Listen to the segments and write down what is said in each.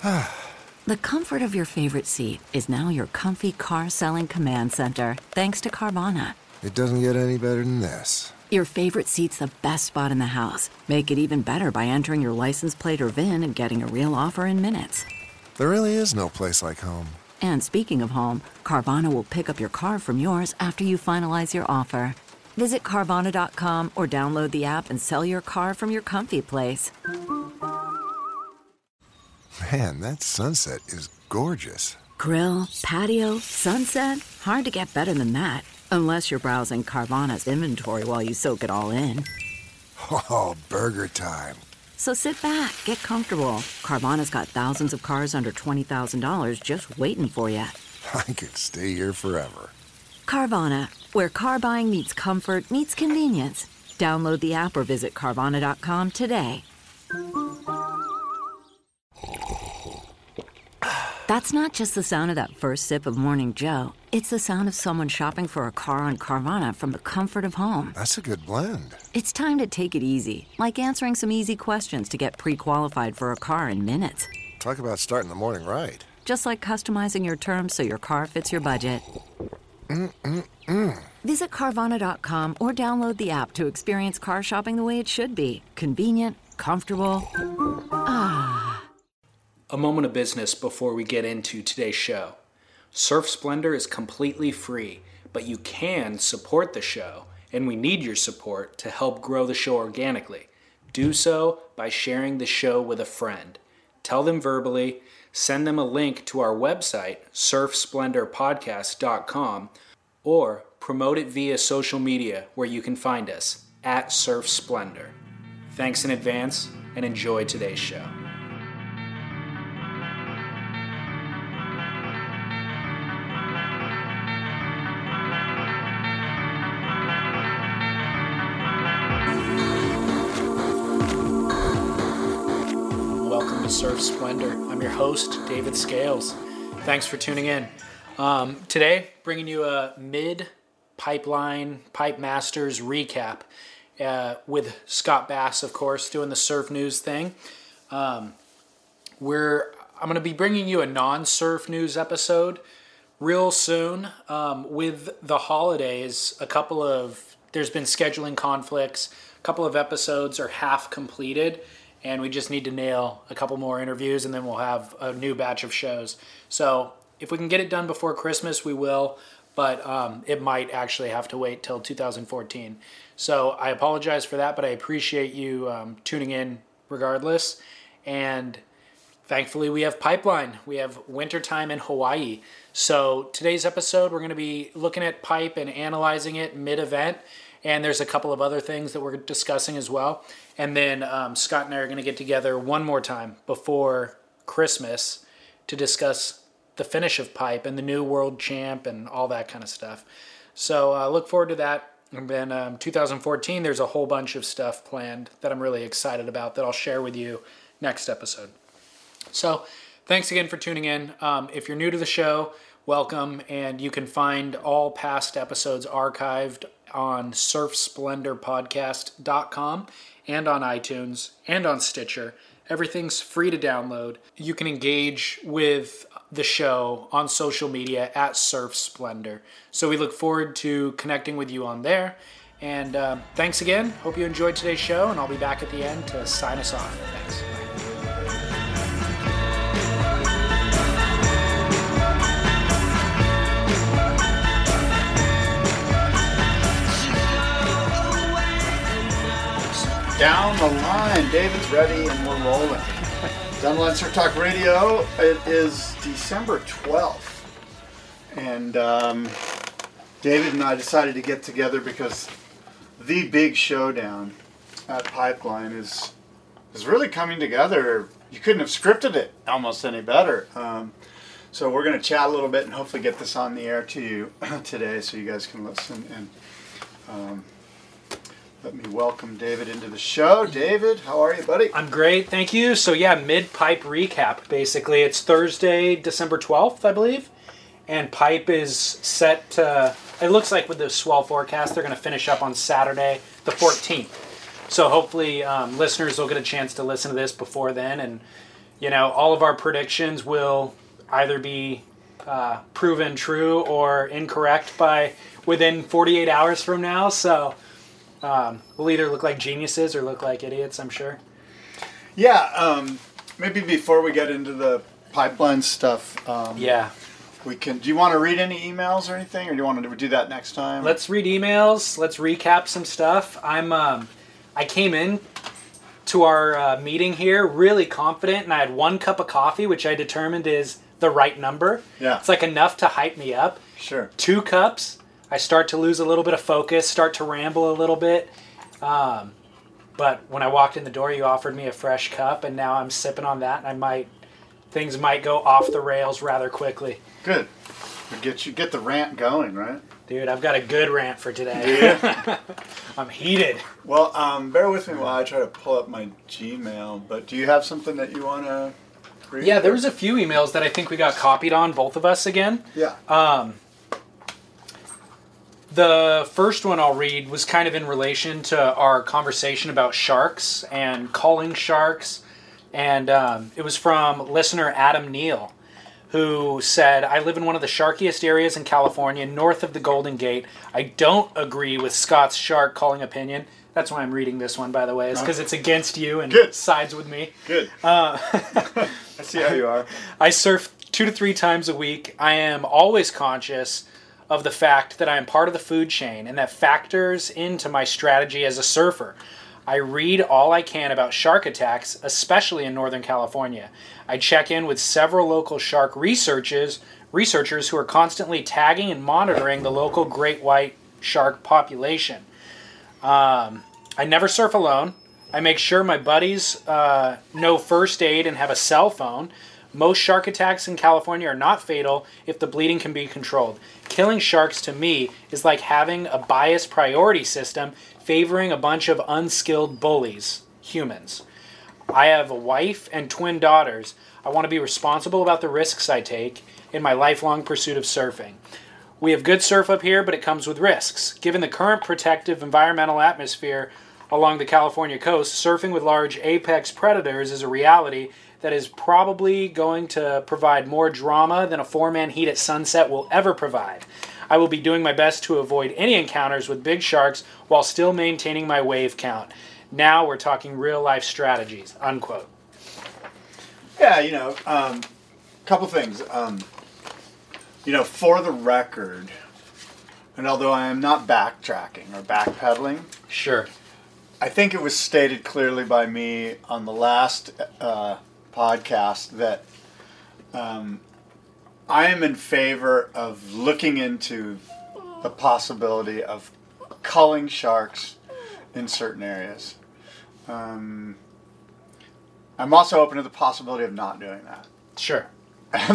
The comfort of your favorite seat is now your comfy car selling command center, thanks to Carvana. It doesn't get any better than this. Your favorite seat's the best spot in the house. Make it even better by entering your license plate or VIN and getting a real offer in minutes. There really is no place like home. And speaking of home, Carvana will pick up your car from yours after you finalize your offer. Visit Carvana.com or download the app and sell your car from your comfy place. Man, that sunset is gorgeous. Grill, patio, sunset. Hard to get better than that. Unless you're browsing Carvana's inventory while you soak it all in. Oh, burger time. So sit back, get comfortable. Carvana's got thousands of cars under $20,000 just waiting for you. I could stay here forever. Carvana, where car buying meets comfort meets convenience. Download the app or visit Carvana.com today. That's not just the sound of that first sip of Morning Joe. It's the sound of someone shopping for a car on Carvana from the comfort of home. That's a good blend. It's time to take it easy, like answering some easy questions to get pre-qualified for a car in minutes. Talk about starting the morning right. Just like customizing your terms so your car fits your budget. Visit Carvana.com or download the app to experience car shopping the way it should be. Convenient, comfortable. A moment of business before we get into today's show. Surf Splendor is completely free, but you can support the show, and we need your support to help grow the show organically. Do so by sharing the show with a friend. Tell them verbally, send them a link to our website, surfsplendorpodcast.com, or promote it via social media where you can find us, at Surf Splendor. Thanks in advance, and enjoy today's show. Welcome to Surf Splendor. I'm your host, David Scales. Thanks for tuning in. Today, bringing you a mid-pipeline Pipe Masters recap with Scott Bass, of course, doing the surf news thing. I'm going to be bringing you a non-surf news episode real soon. With the holidays, there's been scheduling conflicts. A couple of episodes are half completed, and we just need to nail a couple more interviews, and then we'll have a new batch of shows. So if we can get it done before Christmas, we will, but it might actually have to wait till 2014. So I apologize for that, but I appreciate you tuning in regardless. And thankfully, we have Pipeline. We have wintertime in Hawaii. So today's episode, we're going to be looking at pipe and analyzing it mid-event. And there's a couple of other things that we're discussing as well. And then Scott and I are going to get together one more time before Christmas to discuss the finish of pipe and the new world champ and all that kind of stuff. So look forward to that. And then 2014, there's a whole bunch of stuff planned that I'm really excited about that I'll share with you next episode. So thanks again for tuning in. If you're new to the show, welcome. And you can find all past episodes archived on surfsplendorpodcast.com and on iTunes and on Stitcher. Everything's free to download. You can engage with the show on social media at Surf Splendor. So we look forward to connecting with you on there. And thanks again. Hope you enjoyed today's show, and I'll be back at the end to sign us off. Thanks. Down the line, David's ready and we're rolling. Dunlance Surf Talk Radio. It is December 12th, and David and I decided to get together because the big showdown at Pipeline is really coming together. You couldn't have scripted it almost any better. So we're going to chat a little bit and hopefully get this on the air to you today so you guys can listen. And let me welcome David into the show. David, how are you, buddy? I'm great, thank you. So yeah, mid-pipe recap, basically. It's Thursday, December 12th, I believe. And pipe is set to, it looks like with the swell forecast, they're going to finish up on Saturday, the 14th. So hopefully listeners will get a chance to listen to this before then and, all of our predictions will either be proven true or incorrect by within 48 hours from now. So we'll either look like geniuses or look like idiots, I'm sure. Yeah, maybe before we get into the pipeline stuff, we can. Do you want to read any emails or anything, or do you want to do that next time? Let's read emails. Let's recap some stuff. I came in to our meeting here really confident, and I had 1 cup of coffee, which I determined is the right number. Yeah. It's like enough to hype me up. Sure. 2 cups, I start to lose a little bit of focus, start to ramble a little bit. But when I walked in the door, you offered me a fresh cup, and now I'm sipping on that, and things might go off the rails rather quickly. Good. Get the rant going, right? Dude, I've got a good rant for today. Yeah. I'm heated. Well, bear with me while I try to pull up my Gmail. But do you have something that you want to read? Yeah, there was a few emails that I think we got copied on, both of us again. Yeah. The first one I'll read was kind of in relation to our conversation about sharks and culling sharks. And it was from listener Adam Neal, who said, I live in one of the sharkiest areas in California, north of the Golden Gate. I don't agree with Scott's shark culling opinion. That's why I'm reading this one, by the way, is because it's against you and sides with me. Good. I see how you are. I surf 2 to 3 times a week. I am always conscious of the fact that I am part of the food chain, and that factors into my strategy as a surfer. I read all I can about shark attacks, especially in Northern California. I check in with several local shark researchers who are constantly tagging and monitoring the local great white shark population. I never surf alone. I make sure my buddies know first aid and have a cell phone. Most shark attacks in California are not fatal if the bleeding can be controlled. Killing sharks to me is like having a biased priority system favoring a bunch of unskilled bullies, humans. I have a wife and twin daughters. I want to be responsible about the risks I take in my lifelong pursuit of surfing. We have good surf up here, but it comes with risks. Given the current protective environmental atmosphere along the California coast, surfing with large apex predators is a reality that is probably going to provide more drama than a 4-man heat at sunset will ever provide. I will be doing my best to avoid any encounters with big sharks while still maintaining my wave count. Now we're talking real-life strategies, unquote. Yeah, couple things. For the record, and although I am not backtracking or backpedaling, sure, I think it was stated clearly by me on the last podcast that I am in favor of looking into the possibility of culling sharks in certain areas. I'm also open to the possibility of not doing that. Sure. And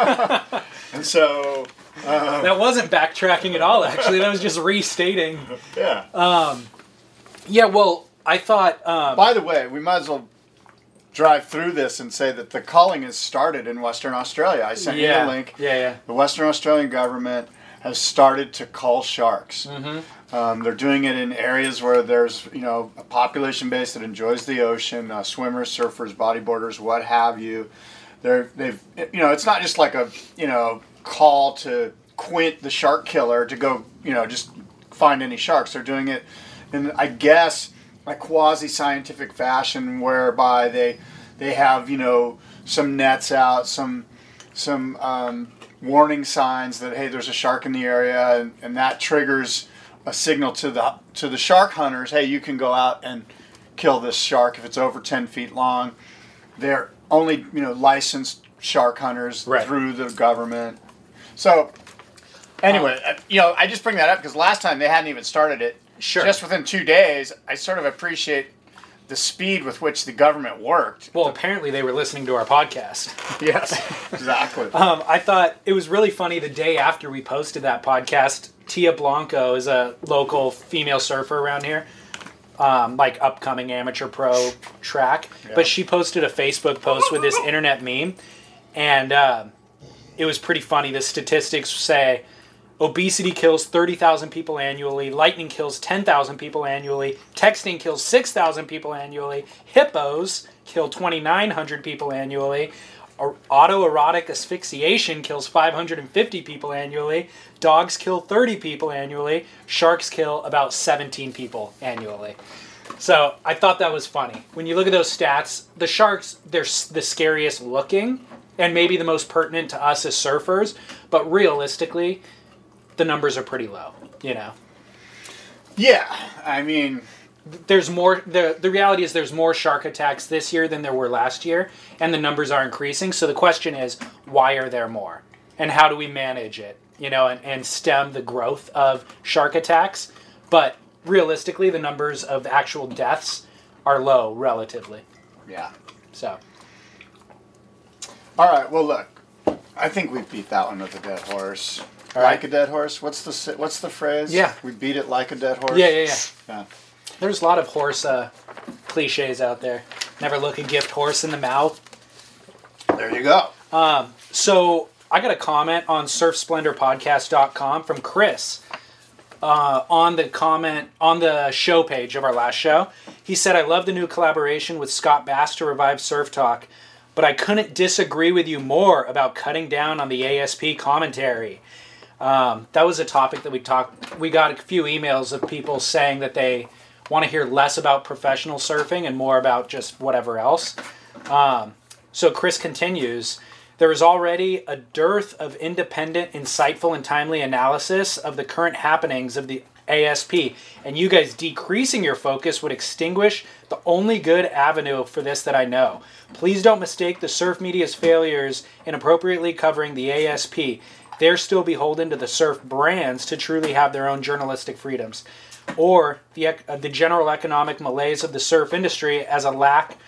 so that wasn't backtracking at all, actually. That was just restating. Yeah. Yeah, well, I thought... By the way, we might as well drive through this and say that the culling has started in Western Australia. I sent you the link. Yeah. The Western Australian government has started to cull sharks. Mm-hmm. They're doing it in areas where there's, a population base that enjoys the ocean, swimmers, surfers, bodyboarders, what have you. It's not just like a, call to quint the shark killer to go, just find any sharks. They're doing it in, I guess, a quasi-scientific fashion whereby they have, some nets out, some warning signs that, hey, there's a shark in the area, and that triggers a signal to the shark hunters, hey, you can go out and kill this shark if it's over 10 feet long. They're only, licensed shark hunters through the government. So, anyway, I just bring that up because last time they hadn't even started it. Sure. Just within 2 days, I sort of appreciate the speed with which the government worked. Well, apparently they were listening to our podcast. Yes, exactly. I thought it was really funny the day after we posted that podcast, Tia Blanco is a local female surfer around here, upcoming amateur pro track. Yeah. But she posted a Facebook post with this internet meme, and it was pretty funny. The statistics say obesity kills 30,000 people annually, lightning kills 10,000 people annually, texting kills 6,000 people annually, hippos kill 2,900 people annually. Autoerotic asphyxiation kills 550 people annually. Dogs kill 30 people annually. Sharks kill about 17 people annually. So I thought that was funny. When you look at those stats, the sharks, they're the scariest looking and maybe the most pertinent to us as surfers. But realistically, the numbers are pretty low, you know? Yeah, I mean... There's more. The reality is there's more shark attacks this year than there were last year, and the numbers are increasing. So the question is, why are there more, and how do we manage it? You know, and stem the growth of shark attacks. But realistically, the numbers of actual deaths are low relatively. Yeah. So. All right. Well, look, I think we beat that one with a dead horse. All like right. a dead horse. What's the phrase? Yeah. We beat it like a dead horse. Yeah. There's a lot of horse cliches out there. Never look a gift horse in the mouth. There you go. So I got a comment on surfsplendorpodcast.com from Chris on the show page of our last show. He said, I love the new collaboration with Scott Bass to revive Surf Talk, but I couldn't disagree with you more about cutting down on the ASP commentary. That was a topic that we got a few emails of people saying that they want to hear less about professional surfing and more about just whatever else. So Chris continues, there is already a dearth of independent, insightful, and timely analysis of the current happenings of the ASP, and you guys decreasing your focus would extinguish the only good avenue for this that I know. Please don't mistake the surf media's failures in appropriately covering the ASP. They're still beholden to the surf brands to truly have their own journalistic freedoms, or the general economic malaise of the surf industry as a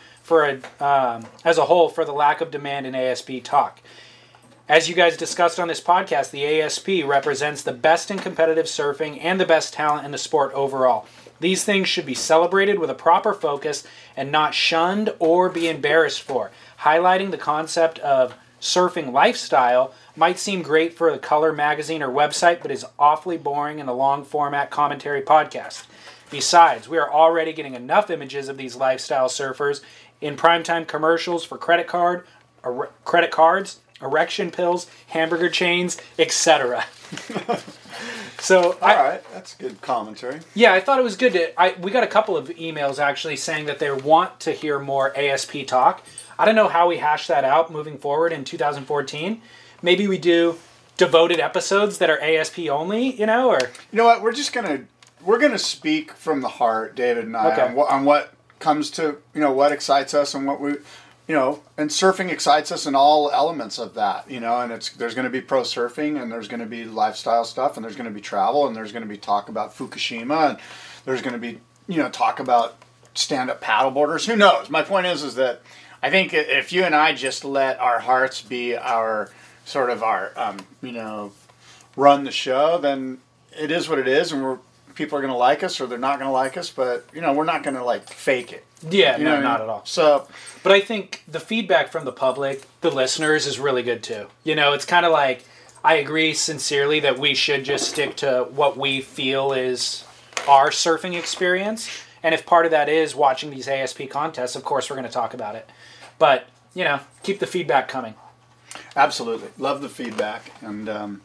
whole for the lack of demand in ASP talk. As you guys discussed on this podcast, the ASP represents the best in competitive surfing and the best talent in the sport overall. These things should be celebrated with a proper focus and not shunned or be embarrassed for. Highlighting the concept of surfing lifestyle might seem great for a color magazine or website, but is awfully boring in a long-format commentary podcast. Besides, we are already getting enough images of these lifestyle surfers in primetime commercials for credit cards, erection pills, hamburger chains, etc. So, all right, that's good commentary. Yeah, I thought it was good. We got a couple of emails actually saying that they want to hear more ASP talk. I don't know how we hash that out moving forward in 2014. Maybe we do devoted episodes that are ASP only, you know, or you know what? We're gonna speak from the heart, David and I, on what comes to what excites us and what we, and surfing excites us in all elements of that, and there's going to be pro surfing and there's going to be lifestyle stuff and there's going to be travel and there's going to be talk about Fukushima and there's going to be talk about stand-up paddleboarders. Who knows? My point is that I think if you and I just let our hearts be our sort of our run the show, then it is what it is, and people are going to like us or they're not going to like us, but we're not going to fake it. Yeah, no, not at all. So, but I think the feedback from the public, the listeners, is really good too. It's kind of like, I agree sincerely that we should just stick to what we feel is our surfing experience. And if part of that is watching these ASP contests, of course we're going to talk about it. But, keep the feedback coming. Absolutely. Love the feedback. And do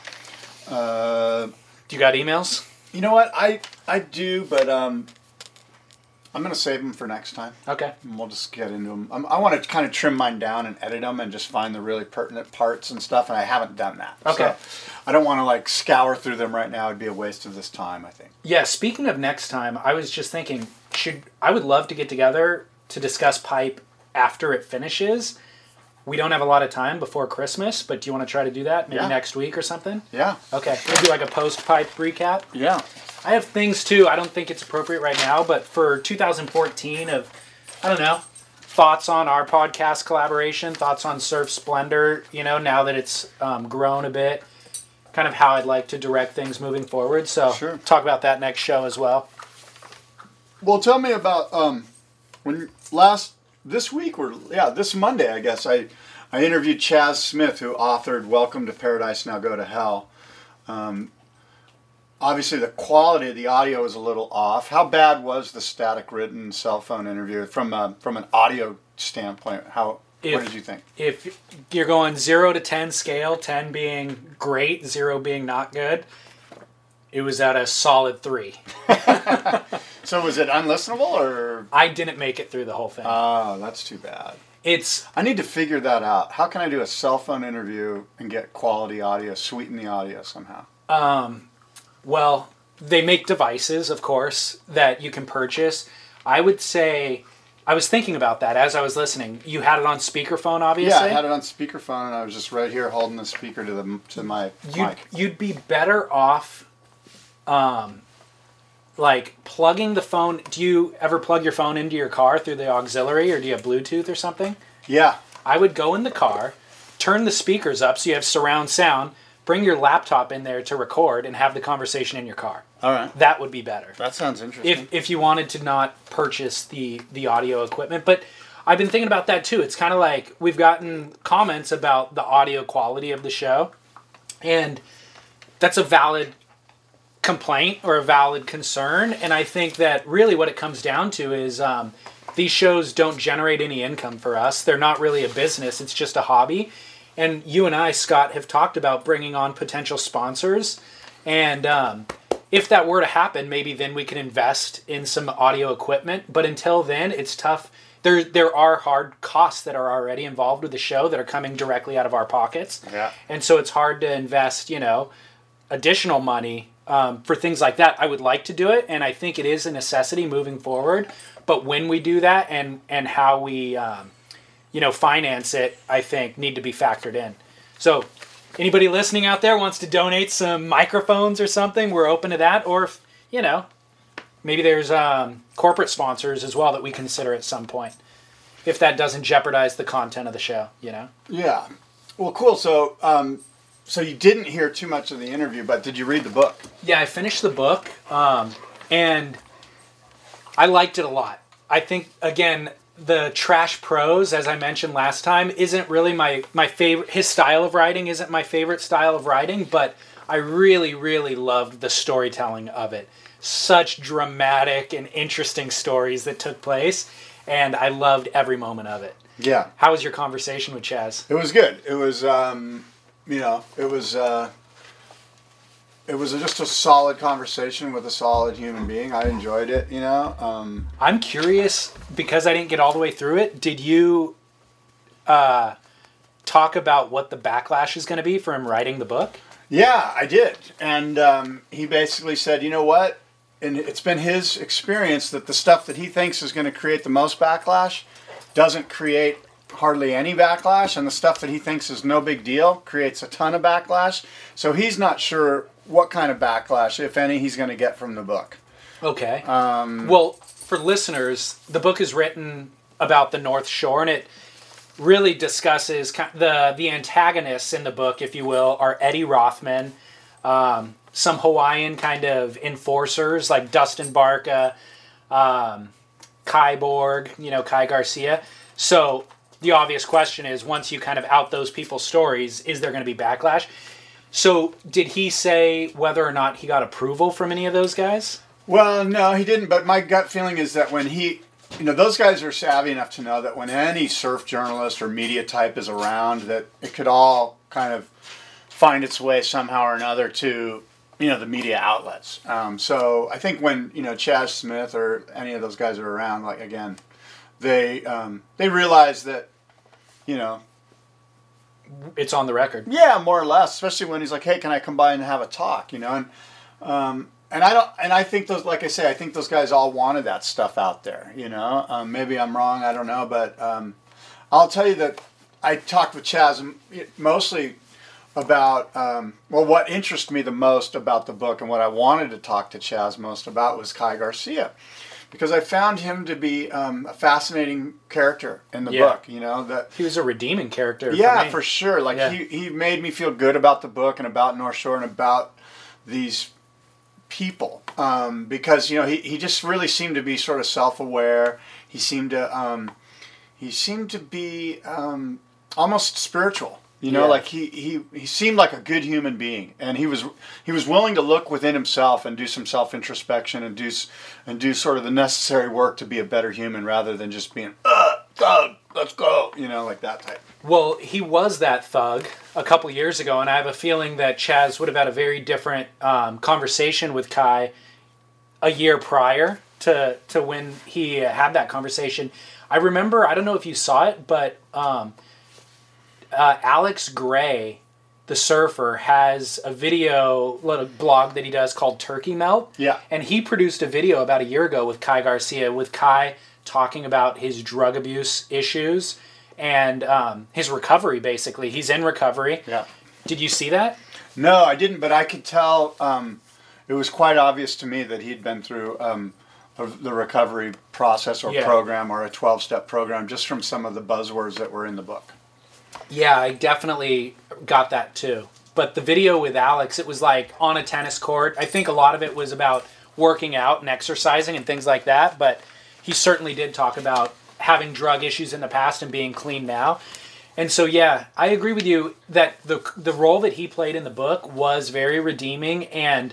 you got emails? You know what? I do, but I'm going to save them for next time. Okay. And we'll just get into them. I want to kind of trim mine down and edit them and just find the really pertinent parts and stuff, and I haven't done that. Okay. So I don't want to scour through them right now. It'd be a waste of this time, I think. Yeah, speaking of next time, I was just thinking, I would love to get together to discuss pipe after it finishes. We don't have a lot of time before Christmas, but do you want to try to do that? Maybe next week or something? Yeah. Okay. We'll do a post-pipe recap. Yeah. I have things too. I don't think it's appropriate right now, but for 2014 thoughts on our podcast collaboration, thoughts on Surf Splendor, now that it's grown a bit, kind of how I'd like to direct things moving forward. So sure. Talk about that next show as well. Well, tell me about this Monday, I guess, I interviewed Chaz Smith, who authored Welcome to Paradise, Now Go to Hell. obviously the quality of the audio is a little off. How bad was the static written cell phone interview from an audio standpoint? What did you think? If you're going 0 to 10 scale, 10 being great, 0 being not good, it was at a solid 3. So was it unlistenable, or? I didn't make it through the whole thing. Oh, that's too bad. I need to figure that out. How can I do a cell phone interview and get quality audio, sweeten the audio somehow? Well, they make devices, of course, that you can purchase. I would say, I was thinking about that as I was listening. You had it on speakerphone, obviously? Yeah, I had it on speakerphone, and I was just right here holding the speaker to my mic. You'd be better off, like, plugging the phone. Do you ever plug your phone into your car through the auxiliary, or do you have Bluetooth or something? Yeah. I would go in the car, turn the speakers up so you have surround sound, bring your laptop in there to record, and have the conversation in your car. All right. That would be better. That sounds interesting. If you wanted to not purchase the audio equipment. But I've been thinking about that too. It's kind of like we've gotten comments about the audio quality of the show, and that's a valid complaint or a valid concern. And I think that really what it comes down to is these shows don't generate any income for us. They're not really a business. It's just a hobby. And you and I, Scott, have talked about bringing on potential sponsors. And if that were to happen, maybe then we can invest in some audio equipment. But until then, it's tough. There are hard costs that are already involved with the show that are coming directly out of our pockets. Yeah. And so it's hard to invest, additional money for things like that. I would like to do it, and I think it is a necessity moving forward. But when we do that and how we finance it, I think need to be factored in. So anybody listening out there wants to donate some microphones or something, we're open to that. Or if, maybe there's corporate sponsors as well that we consider at some point, if that doesn't jeopardize the content of the show, Yeah. Well, cool. So you didn't hear too much of the interview, but did you read the book? Yeah, I finished the book, and I liked it a lot. I think, again, the trash prose, as I mentioned last time, isn't really my favorite. His style of writing isn't my favorite style of writing, but I really, really loved the storytelling of it. Such dramatic and interesting stories that took place, and I loved every moment of it. Yeah. How was your conversation with Chaz? It was good. It was, it was just a solid conversation with a solid human being. I enjoyed it, I'm curious, because I didn't get all the way through it, did you talk about what the backlash is going to be for him writing the book? Yeah, I did. And he basically said, you know what? And it's been his experience that the stuff that he thinks is going to create the most backlash doesn't create hardly any backlash, and the stuff that he thinks is no big deal creates a ton of backlash. So he's not sure what kind of backlash, if any, he's going to get from the book. Okay. Well, for listeners, the book is written about the North Shore, and it really discusses the antagonists in the book, if you will, are Eddie Rothman, some Hawaiian kind of enforcers like Dustin Barca, Kai Borg, Kai Garcia. So the obvious question is, once you kind of out those people's stories, is there going to be backlash? So did he say whether or not he got approval from any of those guys? Well, no, he didn't. But my gut feeling is that when those guys are savvy enough to know that when any surf journalist or media type is around, that it could all kind of find its way somehow or another to, the media outlets. So I think when, Chaz Smith or any of those guys are around, like, again, they realize that, it's on the record. Yeah, more or less. Especially when he's like, "Hey, can I come by and have a talk?" And I think those, like I say, I think those guys all wanted that stuff out there. Maybe I'm wrong. I don't know, but I'll tell you that I talked with Chaz mostly about what interested me the most about the book, and what I wanted to talk to Chaz most about was Kai Garcia. Because I found him to be a fascinating character in the book, that he was a redeeming character. For sure. Like he made me feel good about the book and about North Shore and about these people, because he just really seemed to be sort of self-aware. He seemed to be almost spiritual, You know, like he seemed like a good human being, and he was willing to look within himself and do some self introspection and do sort of the necessary work to be a better human, rather than just being thug, let's go, you know, like that type. Well, he was that thug a couple years ago, and I have a feeling that Chaz would have had a very different conversation with Kai a year prior to when he had that conversation. I remember, I don't know if you saw it, but Alex Gray, the surfer, has a video, little blog that he does called Turkey Melt. Yeah. And he produced a video about a year ago with Kai Garcia, with Kai talking about his drug abuse issues and his recovery, basically. He's in recovery. Yeah. Did you see that? No, I didn't, but I could tell it was quite obvious to me that he'd been through the recovery process or program, or a 12-step program, just from some of the buzzwords that were in the book. Yeah, I definitely got that too. But the video with Alex, it was like on a tennis court. I think a lot of it was about working out and exercising and things like that, but he certainly did talk about having drug issues in the past and being clean now. And so, yeah, I agree with you that the role that he played in the book was very redeeming, and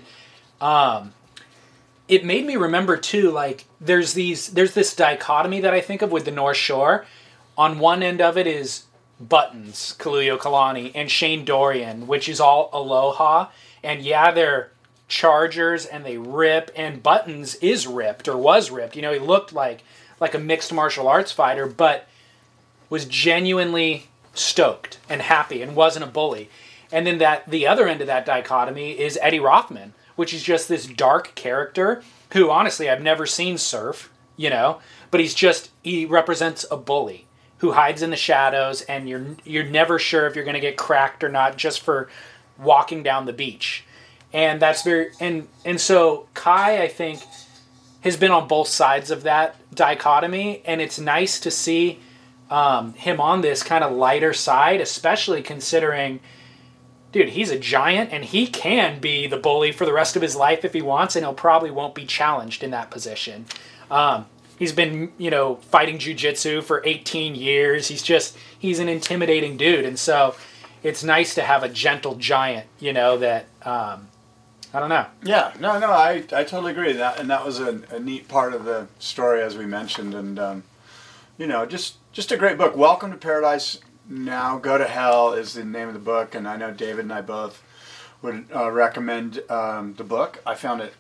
it made me remember too, like there's this dichotomy that I think of with the North Shore. On one end of it is Buttons, Kalayo Kalani, and Shane Dorian, which is all Aloha. And yeah, they're chargers and they rip, and Buttons is ripped, or was ripped. You know, he looked like a mixed martial arts fighter, but was genuinely stoked and happy and wasn't a bully. And then the other end of that dichotomy is Eddie Rothman, which is just this dark character who, honestly, I've never seen surf, you know, but he represents a bully who hides in the shadows, and you're never sure if you're going to get cracked or not just for walking down the beach. And that's very, and so Kai, I think, has been on both sides of that dichotomy, and it's nice to see him on this kind of lighter side, especially considering, dude, he's a giant, and he can be the bully for the rest of his life if he wants, and he'll probably won't be challenged in that position. He's been, you know, fighting jiu-jitsu for 18 years. He's an intimidating dude, and so it's nice to have a gentle giant, you know, that, I don't know. Yeah, no, I totally agree. That was a neat part of the story, as we mentioned, and, you know, just a great book. Welcome to Paradise Now, Go to Hell is the name of the book, and I know David and I both would recommend the book. I found it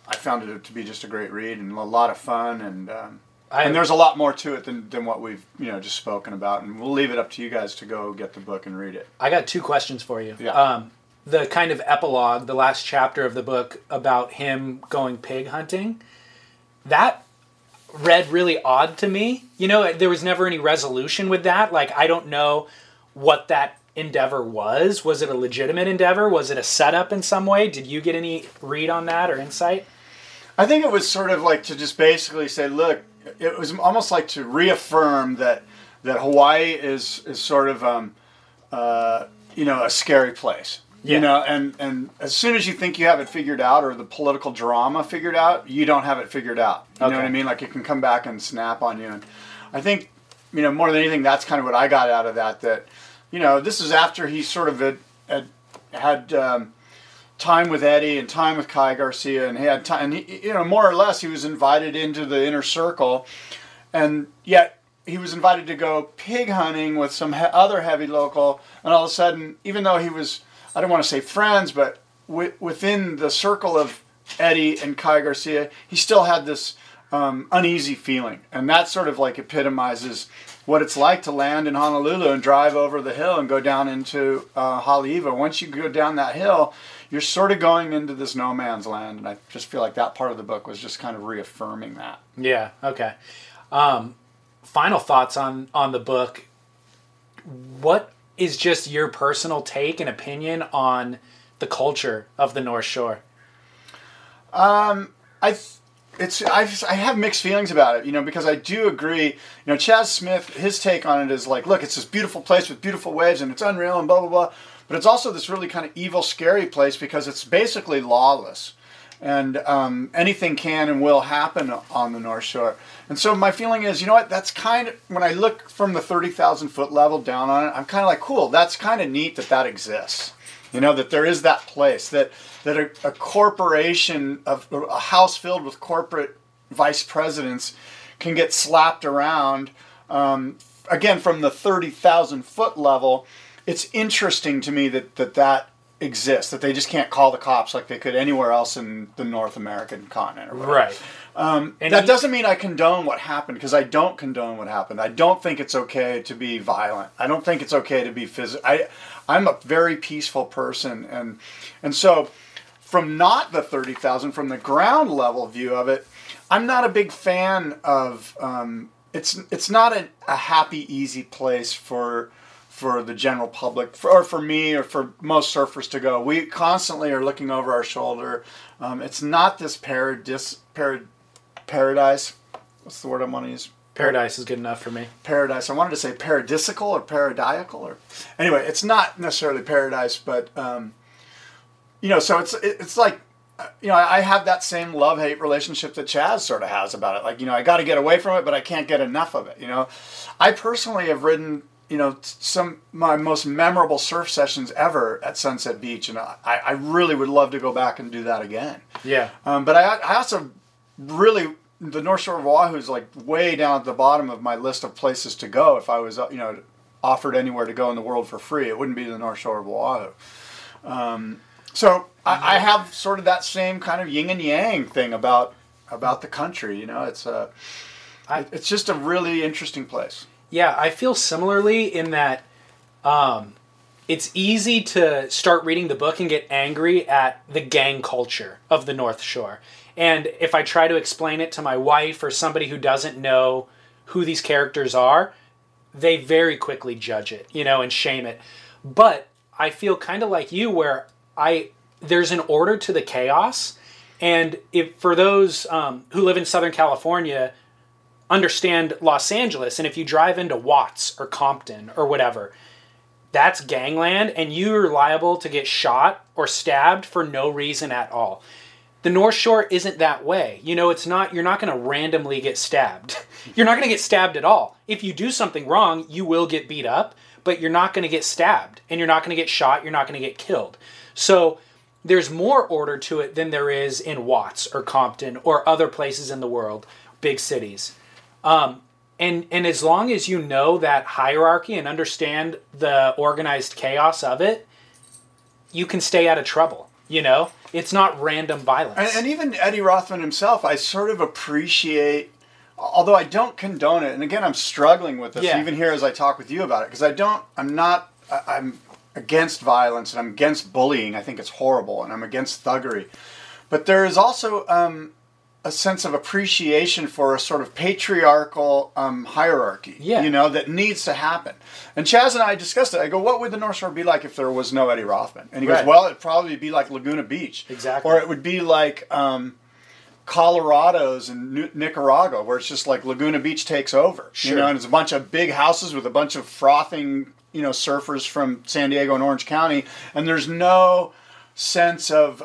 to be just a great read and a lot of fun, and there's a lot more to it than what we've, you know, just spoken about, and we'll leave it up to you guys to go get the book and read it. I got 2 questions for you. Yeah. The kind of epilogue, the last chapter of the book about him going pig hunting, that read really odd to me. You know, there was never any resolution with that. Like, I don't know what that endeavor was. Was it a legitimate endeavor? Was it a setup in some way? Did you get any read on that or insight? I think it was sort of like to just basically say, look, it was almost like to reaffirm that Hawaii is sort of, you know, a scary place. Yeah. You know, and as soon as you think you have it figured out, or the political drama figured out, you don't have it figured out. You know what I mean? Like, it can come back and snap on you. And I think, you know, more than anything, that's kind of what I got out of that, you know, this is after he sort of had time with Eddie and time with Kai Garcia, and he had time, and he, you know, more or less he was invited into the inner circle, and yet he was invited to go pig hunting with some other heavy local, and all of a sudden, even though he was, I don't want to say friends, but within the circle of Eddie and Kai Garcia, he still had this uneasy feeling. And that sort of like epitomizes what it's like to land in Honolulu and drive over the hill and go down into Haleiwa. Once you go down that hill, you're sort of going into this no man's land. And I just feel like that part of the book was just kind of reaffirming that. Yeah, okay. Final thoughts on the book. What is just your personal take and opinion on the culture of the North Shore? I have mixed feelings about it, you know, because I do agree. You know, Chaz Smith, his take on it is like, look, it's this beautiful place with beautiful waves and it's unreal and blah, blah, blah. But it's also this really kind of evil, scary place because it's basically lawless. And anything can and will happen on the North Shore. And so my feeling is, you know what, that's kind of, when I look from the 30,000 foot level down on it, I'm kind of like, cool, that's kind of neat that exists. You know, that there is that place, that a corporation, of a house filled with corporate vice presidents can get slapped around. Again, from the 30,000 foot level, it's interesting to me that exists, that they just can't call the cops like they could anywhere else in the North American continent. Or whatever. Right. That doesn't mean I condone what happened, because I don't condone what happened. I don't think it's okay to be violent. I don't think it's okay to be physical. I'm a very peaceful person, and so from not the 30,000, from the ground level view of it, I'm not a big fan of. It's not a happy, easy place for the general public, or for me, or for most surfers to go. We constantly are looking over our shoulder. It's not this paradise. What's the word I want to use? Paradise is good enough for me. Paradise. I wanted to say paradisical or paradisiacal, or anyway, it's not necessarily paradise, but so it's like, I have that same love-hate relationship that Chaz sort of has about it. Like, I got to get away from it, but I can't get enough of it. I personally have ridden, some my most memorable surf sessions ever at Sunset Beach, and I really would love to go back and do that again. Yeah. But I also really, the North Shore of Oahu is like way down at the bottom of my list of places to go. If I was, offered anywhere to go in the world for free, it wouldn't be the North Shore of Oahu. So I have sort of that same kind of yin and yang thing about the country. It's just a really interesting place. Yeah, I feel similarly in that it's easy to start reading the book and get angry at the gang culture of the North Shore. And if I try to explain it to my wife or somebody who doesn't know who these characters are, they very quickly judge it, and shame it. But I feel kind of like you, where there's an order to the chaos. And if for those who live in Southern California, understand Los Angeles, and if you drive into Watts or Compton or whatever, that's gangland, and you're liable to get shot or stabbed for no reason at all. The North Shore isn't that way. It's not, you're not going to randomly get stabbed. You're not going to get stabbed at all. If you do something wrong, you will get beat up, but you're not going to get stabbed, and you're not going to get shot, you're not going to get killed. So there's more order to it than there is in Watts or Compton or other places in the world, big cities. And as long as you know that hierarchy and understand the organized chaos of it, you can stay out of trouble. It's not random violence. And even Eddie Rothman himself, I sort of appreciate, although I don't condone it. And again, I'm struggling with this even here as I talk with you about it, because I'm against violence, and I'm against bullying. I think it's horrible, and I'm against thuggery. But there is also a sense of appreciation for a sort of patriarchal hierarchy, that needs to happen. And Chaz and I discussed it. I go, what would the North Shore be like if there was no Eddie Rothman? And he goes, well, it'd probably be like Laguna Beach. Exactly. Or it would be like Colorado's and Nicaragua, where it's just like Laguna Beach takes over. Sure. And it's a bunch of big houses with a bunch of frothing, surfers from San Diego and Orange County. And there's no sense of,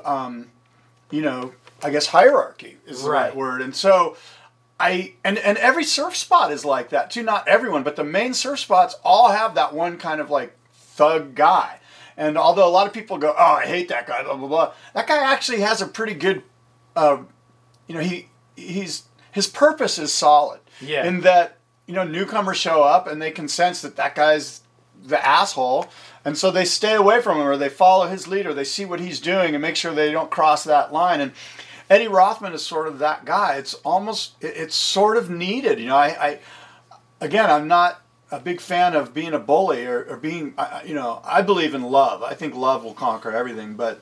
I guess hierarchy is the right word. And so and every surf spot is like that too. Not everyone, but the main surf spots all have that one kind of like thug guy. And although a lot of people go, oh, I hate that guy, blah, blah, blah. That guy actually has a pretty good, his purpose is solid. Yeah. In that, newcomers show up and they can sense that guy's the asshole. And so they stay away from him, or they follow his lead, or they see what he's doing and make sure they don't cross that line. And Eddie Rothman is sort of that guy. It's sort of needed. I'm not a big fan of being a bully or being, I believe in love. I think love will conquer everything. But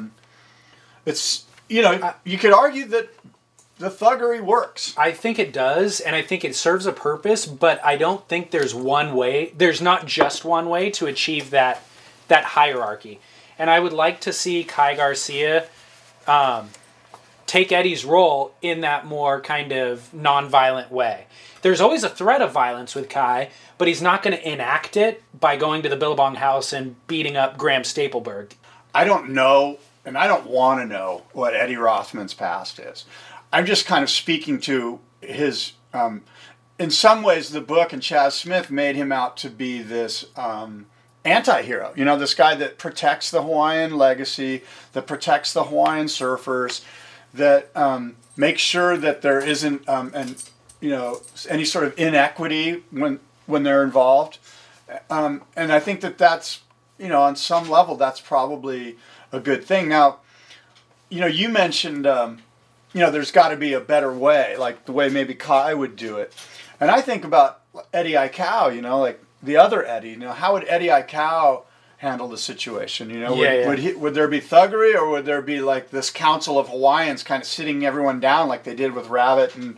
you could argue that the thuggery works. I think it does, and I think it serves a purpose, but I don't think there's one way. There's not just one way to achieve that hierarchy. And I would like to see Kai Garcia take Eddie's role in that more kind of non-violent way. There's always a threat of violence with Kai, but he's not going to enact it by going to the Billabong house and beating up Graham Stapleberg. I don't know and I don't want to know what Eddie Rothman's past is. I'm just kind of speaking to his. In some ways, the book and Chaz Smith made him out to be this anti-hero. You know, this guy that protects the Hawaiian legacy, that protects the Hawaiian surfers, that makes sure that there isn't any sort of inequity when they're involved. And I think that's, on some level, that's probably a good thing. Now, you mentioned, there's got to be a better way, like the way maybe Kai would do it. And I think about Eddie Aikau, like the other Eddie. How would Eddie Aikau handle the situation? Would there be thuggery, or would there be like this council of Hawaiians kind of sitting everyone down like they did with Rabbit and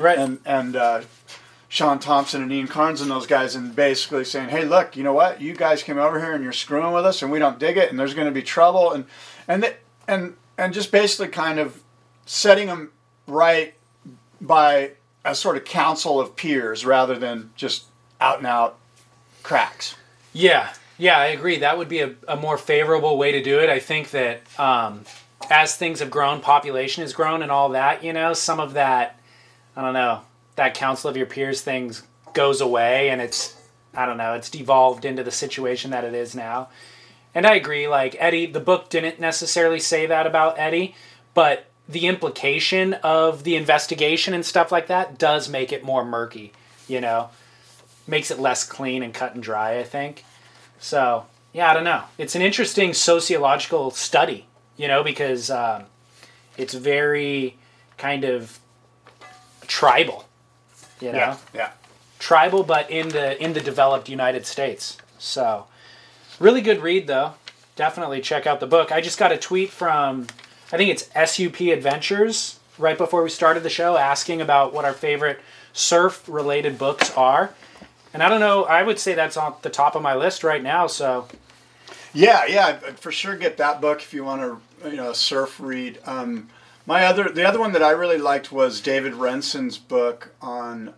Sean Thompson and Ian Carnes and those guys, and basically saying, hey, look, you know what? You guys came over here and you're screwing with us, and we don't dig it, and there's going to be trouble, and just basically kind of setting them right by a sort of council of peers rather than just out and out cracks. Yeah, I agree. That would be a more favorable way to do it. I think that as things have grown, population has grown and all that, some of that, I don't know, that council of your peers things goes away, and it's devolved into the situation that it is now. And I agree, like Eddie, the book didn't necessarily say that about Eddie, but the implication of the investigation and stuff like that does make it more murky, makes it less clean and cut and dry, I think. So, yeah, I don't know. It's an interesting sociological study, because it's very kind of tribal, Yeah. Tribal, but in the developed United States. So, really good read, though. Definitely check out the book. I just got a tweet from, I think it's SUP Adventures, right before we started the show, asking about what our favorite surf-related books are. And I don't know, I would say that's on the top of my list right now, so. Yeah, I'd for sure get that book if you want to, surf read. The other one that I really liked was David Renson's book on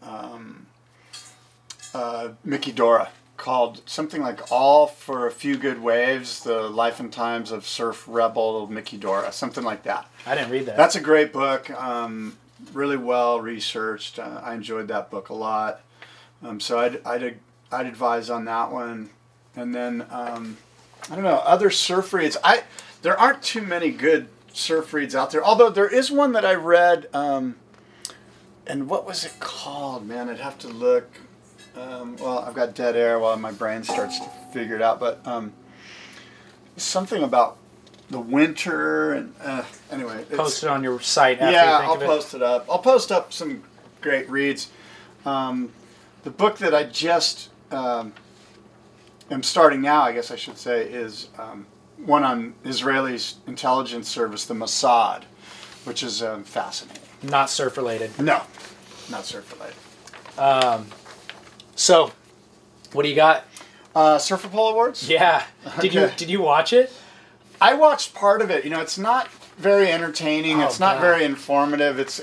Mickey Dora, called something like All for a Few Good Waves, The Life and Times of Surf Rebel Mickey Dora, something like that. I didn't read that. That's a great book, really well researched. I enjoyed that book a lot. So I'd advise on that one. And then, I don't know, other surf reads. There aren't too many good surf reads out there, although there is one that I read, and what was it called? Man, I'd have to look. Well, I've got dead air while my brain starts to figure it out, but something about the winter, and anyway. Post it on your site after yeah, you think I'll of it. post it up. I'll post up some great reads. The book that I just am starting now, I guess I should say, is one on Israeli's intelligence service, the Mossad, which is fascinating. Not surf-related. No, not surf-related. So, what do you got? Surfer Poll Awards? Yeah. Did you watch it? I watched part of it. It's not very entertaining. It's not very informative. It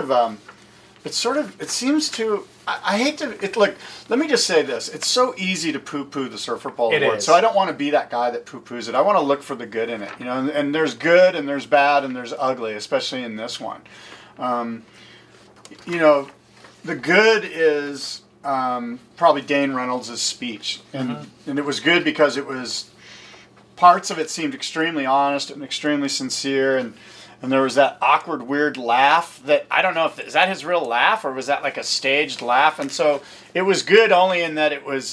seems to. I hate to. Look, let me just say this. It's so easy to poo-poo the Surfer Poll Awards. So I don't want to be that guy that poo-poos it. I want to look for the good in it. And there's good and there's bad and there's ugly, especially in this one. The good is probably Dane Reynolds' speech, and it was good because it was, parts of it seemed extremely honest and extremely sincere, and there was that awkward, weird laugh that, I don't know is that his real laugh or was that like a staged laugh? And so it was good only in that it was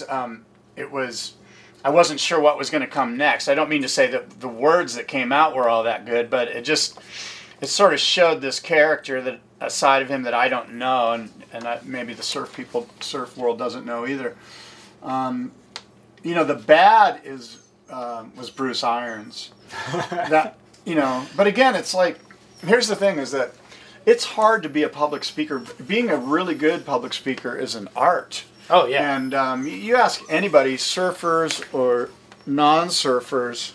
I wasn't sure what was going to come next. I don't mean to say that the words that came out were all that good, but it sort of showed this character, that a side of him that I don't know, and maybe the surf world doesn't know either. The bad was Bruce Irons. But again, it's like, here's the thing, is that it's hard to be a public speaker. Being a really good public speaker is an art. Oh, yeah. And you ask anybody, surfers or non-surfers,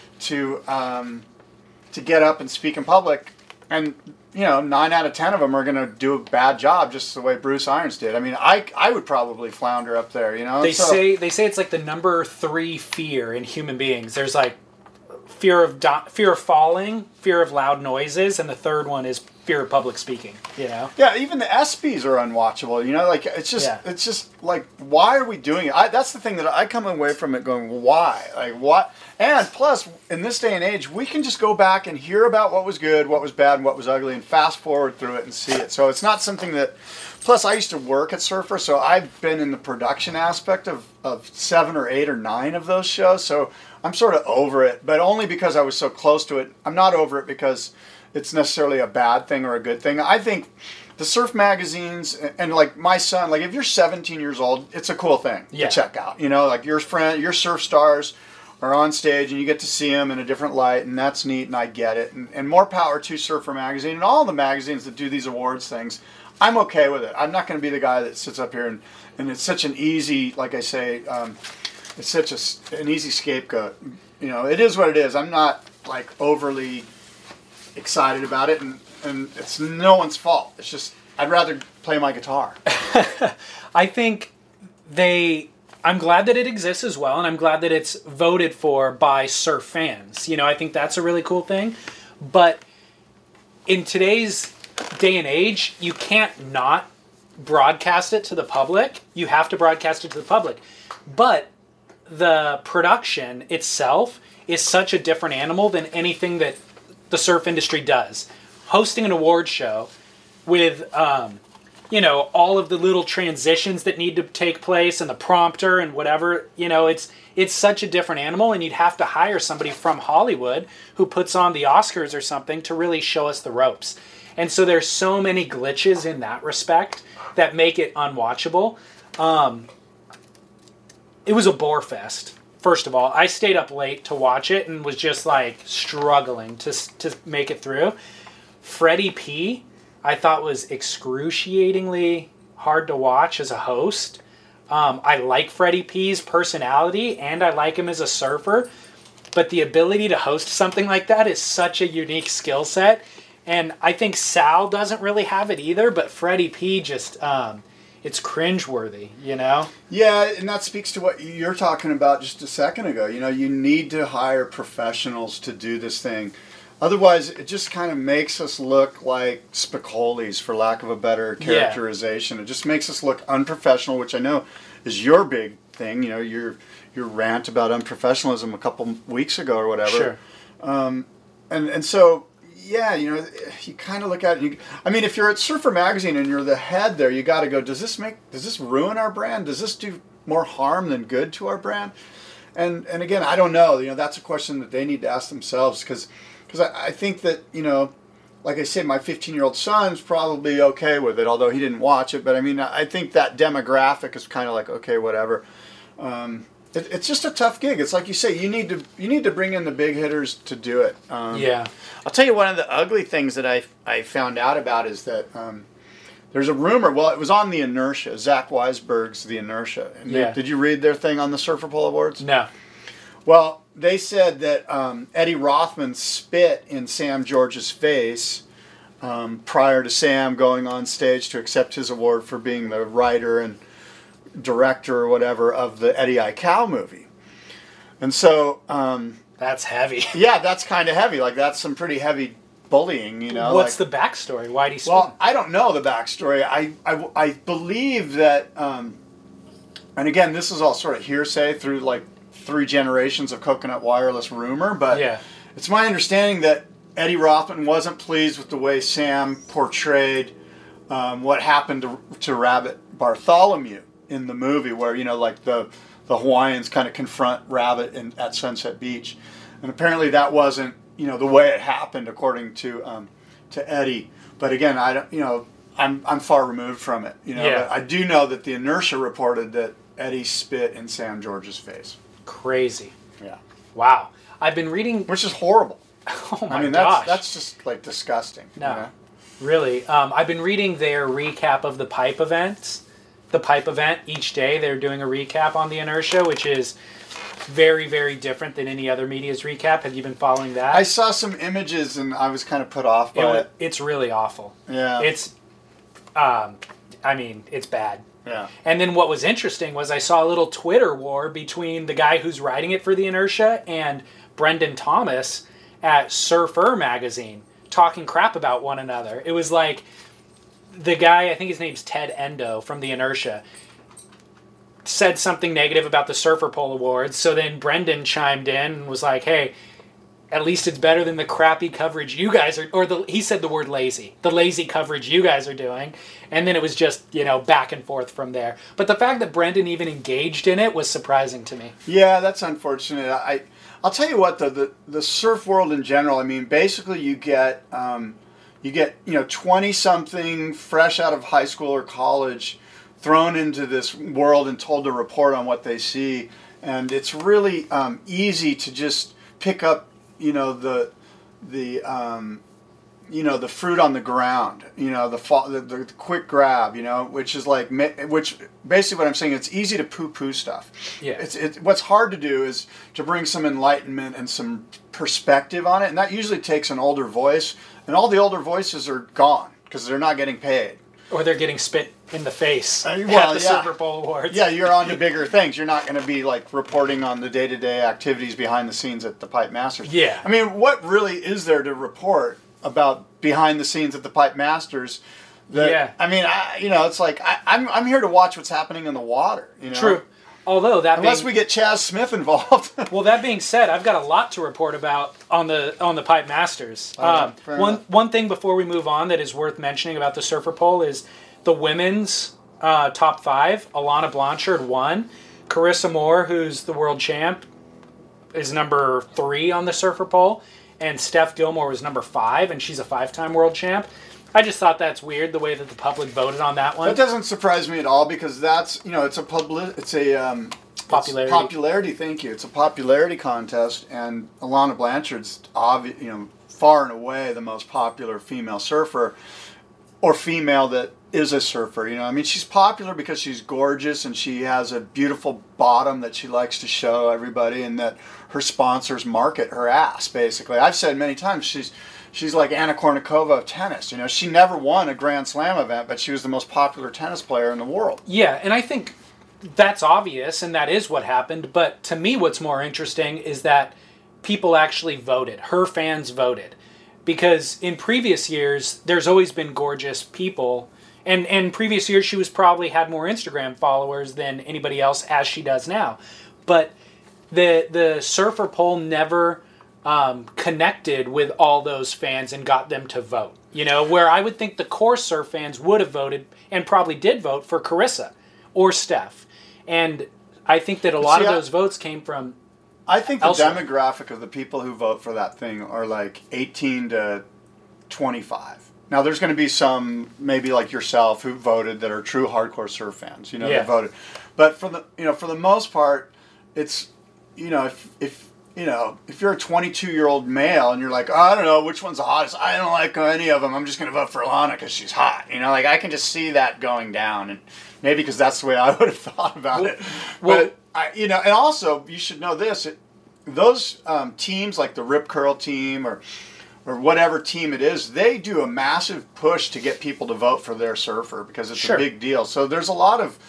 to get up and speak in public, and 9 out of 10 of them are going to do a bad job, just the way Bruce Irons did. I mean, I would probably flounder up there. They say it's like the number 3 fear in human beings. There's like fear of falling, fear of loud noises, and the third one is fear of public speaking. Yeah, even the ESPYs are unwatchable. Like it's just like, why are we doing it? That's the thing that I come away from it going, why? Like what? And plus, in this day and age, we can just go back and hear about what was good, what was bad, and what was ugly, and fast forward through it and see it. So it's not something that. Plus, I used to work at Surfer, so I've been in the production aspect of 7 or 8 or 9 of those shows. So I'm sort of over it, but only because I was so close to it. I'm not over it because it's necessarily a bad thing or a good thing. I think the surf magazines, and like my son, like if you're 17 years old, it's a cool thing to check out. Like your surf stars are on stage and you get to see them in a different light, and that's neat, and I get it. And more power to Surfer Magazine and all the magazines that do these awards things. I'm okay with it. I'm not going to be the guy that sits up here and it's such an easy, like I say, it's such an easy scapegoat. It is what it is. I'm not like overly excited about it, and it's no one's fault. It's just I'd rather play my guitar. I think I'm glad that it exists as well, and I'm glad that it's voted for by surf fans. I think that's a really cool thing. But in today's day and age, you can't not broadcast it to the public. You have to broadcast it to the public. But the production itself is such a different animal than anything that the surf industry does. Hosting an award show with, all of the little transitions that need to take place and the prompter and whatever, it's such a different animal, and you'd have to hire somebody from Hollywood who puts on the Oscars or something to really show us the ropes. And so there's so many glitches in that respect that make it unwatchable. It was a bore fest, first of all. I stayed up late to watch it and was just like struggling to make it through. Freddie P, I thought was excruciatingly hard to watch as a host. I like Freddie P's personality, and I like him as a surfer. But the ability to host something like that is such a unique skill set. And I think Sal doesn't really have it either, but Freddie P just, it's cringeworthy, Yeah, and that speaks to what you're talking about just a second ago. You need to hire professionals to do this thing. Otherwise, it just kind of makes us look like Spicolis, for lack of a better characterization. Yeah. It just makes us look unprofessional, which I know is your big thing. Your rant about unprofessionalism a couple weeks ago or whatever. Sure. And so... Yeah, you kind of look at it. If you're at Surfer Magazine and you're the head there, you got to go, does this ruin our brand? Does this do more harm than good to our brand? And again, I don't know. That's a question that they need to ask themselves, because I think that, like I said, my 15-year-old son's probably okay with it, although he didn't watch it. But I think that demographic is kind of like, okay, whatever. It's just a tough gig. It's like you say, you need to bring in the big hitters to do it. I'll tell you one of the ugly things that I found out about is that there's a rumor. Well, it was on the Inertia, Zach Weisberg's The Inertia. And did you read their thing on the Surfer Pole Awards? No. Well, they said that Eddie Rothman spit in Sam George's face prior to Sam going on stage to accept his award for being the writer and director or whatever of the Eddie Aikau movie. And so that's heavy. Yeah, that's kind of heavy. Like, that's some pretty heavy bullying, What's the backstory? Why'd he spit? Well, I don't know the backstory. I believe that, and again, this is all sort of hearsay through like 3 generations of Coconut Wireless rumor, but it's my understanding that Eddie Rothman wasn't pleased with the way Sam portrayed what happened to Rabbit Bartholomew in the movie, where like the Hawaiians kind of confront Rabbit at Sunset Beach, and apparently that wasn't the way it happened according to Eddie. But again, I don't I'm far removed from it. But I do know that the Inertia reported that Eddie spit in Sam George's face. Crazy. Yeah. Wow. I've been reading, which is horrible. Oh my gosh. That's just like disgusting. No. Really. I've been reading their recap of the pipe events. The pipe event each day, they're doing a recap on the Inertia, which is very, very different than any other media's recap. Have you been following that? I saw some images and I was kind of put off by it. It's really awful. Yeah. It's, it's bad. Yeah. And then what was interesting was I saw a little Twitter war between the guy who's writing it for the Inertia and Brendan Thomas at Surfer magazine, talking crap about one another. It was like the guy, I think his name's Ted Endo from the Inertia, said something negative about the Surfer Pole Awards. So then Brendan chimed in and was like, hey, at least it's better than the crappy coverage you guys are, he said the word lazy, the lazy coverage you guys are doing. And then it was just, back and forth from there. But the fact that Brendan even engaged in it was surprising to me. Yeah, that's unfortunate. I'll tell you what, the surf world in general, I mean, basically you get 20-something fresh out of high school or college thrown into this world and told to report on what they see. And it's really easy to just pick up the fruit on the ground, the quick grab, which is which basically what I'm saying, it's easy to poo-poo stuff. Yeah. What's hard to do is to bring some enlightenment and some perspective on it, and that usually takes an older voice, and all the older voices are gone because they're not getting paid. Or they're getting spit in the face at the Super Bowl Awards. Yeah, you're on to bigger things. You're not going to be reporting on the day-to-day activities behind the scenes at the Pipe Masters. Yeah. I mean, what really is there to report about behind the scenes at the Pipe Masters? I mean, it's like I'm here to watch what's happening in the water. True. Although unless we get Chaz Smith involved. Well, that being said, I've got a lot to report about on the Pipe Masters. One thing before we move on that is worth mentioning about the Surfer Pole is the women's top 5. Alana Blanchard won. Carissa Moore, who's the world champ, is number 3 on the Surfer Pole, and Steph Gilmore was number 5, and she's a 5-time world champ. I just thought that's weird the way that the public voted on that one. That doesn't surprise me at all because that's it's a popularity. Thank you. It's a popularity contest, and Alana Blanchard's far and away the most popular female surfer, or female that is a surfer. I mean, she's popular because she's gorgeous and she has a beautiful bottom that she likes to show everybody, and that her sponsors market her ass. Basically, I've said many times she's like Anna Kournikova of tennis. She never won a Grand Slam event, but she was the most popular tennis player in the world. Yeah, and I think that's obvious, and that is what happened. But to me, what's more interesting is that people actually voted. Her fans voted. Because in previous years, there's always been gorgeous people. And in previous years, she was probably had more Instagram followers than anybody else, as she does now. But the Surfer Pole never connected with all those fans and got them to vote. Where I would think the core surf fans would have voted, and probably did vote, for Carissa or Steph. And I think that a lot of those votes came from I think the elsewhere. demographic of the people who vote for that thing are 18 to 25. Now, there's going to be some, maybe like yourself, who voted that are true hardcore surf fans. That voted. But for the most part, it's if you're a 22-year-old male and you're like, I don't know which one's the hottest, I don't like any of them, I'm just going to vote for Alana because she's hot. I can just see that going down, and maybe because that's the way I would have thought about it. But and also you should know this: those teams like the Rip Curl team or whatever team it is, they do a massive push to get people to vote for their surfer because it's a big deal. So there's a lot of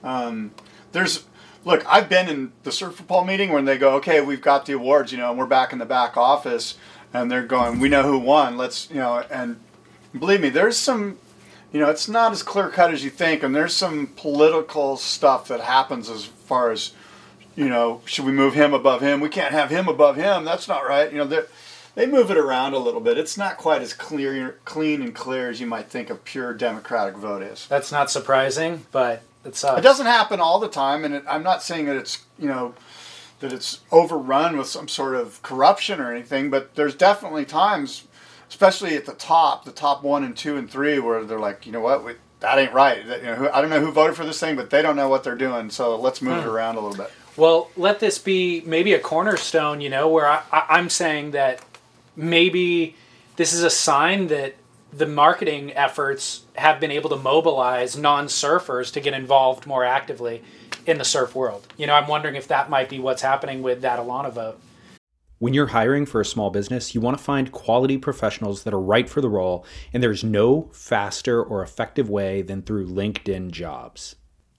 Look, I've been in the Surfer Pole meeting when they go, okay, we've got the awards, and we're back in the back office, and they're going, we know who won, let's, and believe me, there's some, it's not as clear cut as you think, and there's some political stuff that happens as far as, should we move him above him? We can't have him above him. That's not right. They move it around a little bit. It's not quite as clean and clear as you might think a pure Democratic vote is. That's not surprising, but it doesn't happen all the time, and I'm not saying that it's that it's overrun with some sort of corruption or anything. But there's definitely times, especially at the top 1 and 2 and 3, where they're like, what, that ain't right. I don't know who voted for this thing, but they don't know what they're doing. So let's move it around a little bit. Well, let this be maybe a cornerstone. Where I'm saying that maybe this is a sign that the marketing efforts have been able to mobilize non-surfers to get involved more actively in the surf world. I'm wondering if that might be what's happening with that Alana vote. When you're hiring for a small business, you want to find quality professionals that are right for the role, and there's no faster or effective way than through LinkedIn Jobs.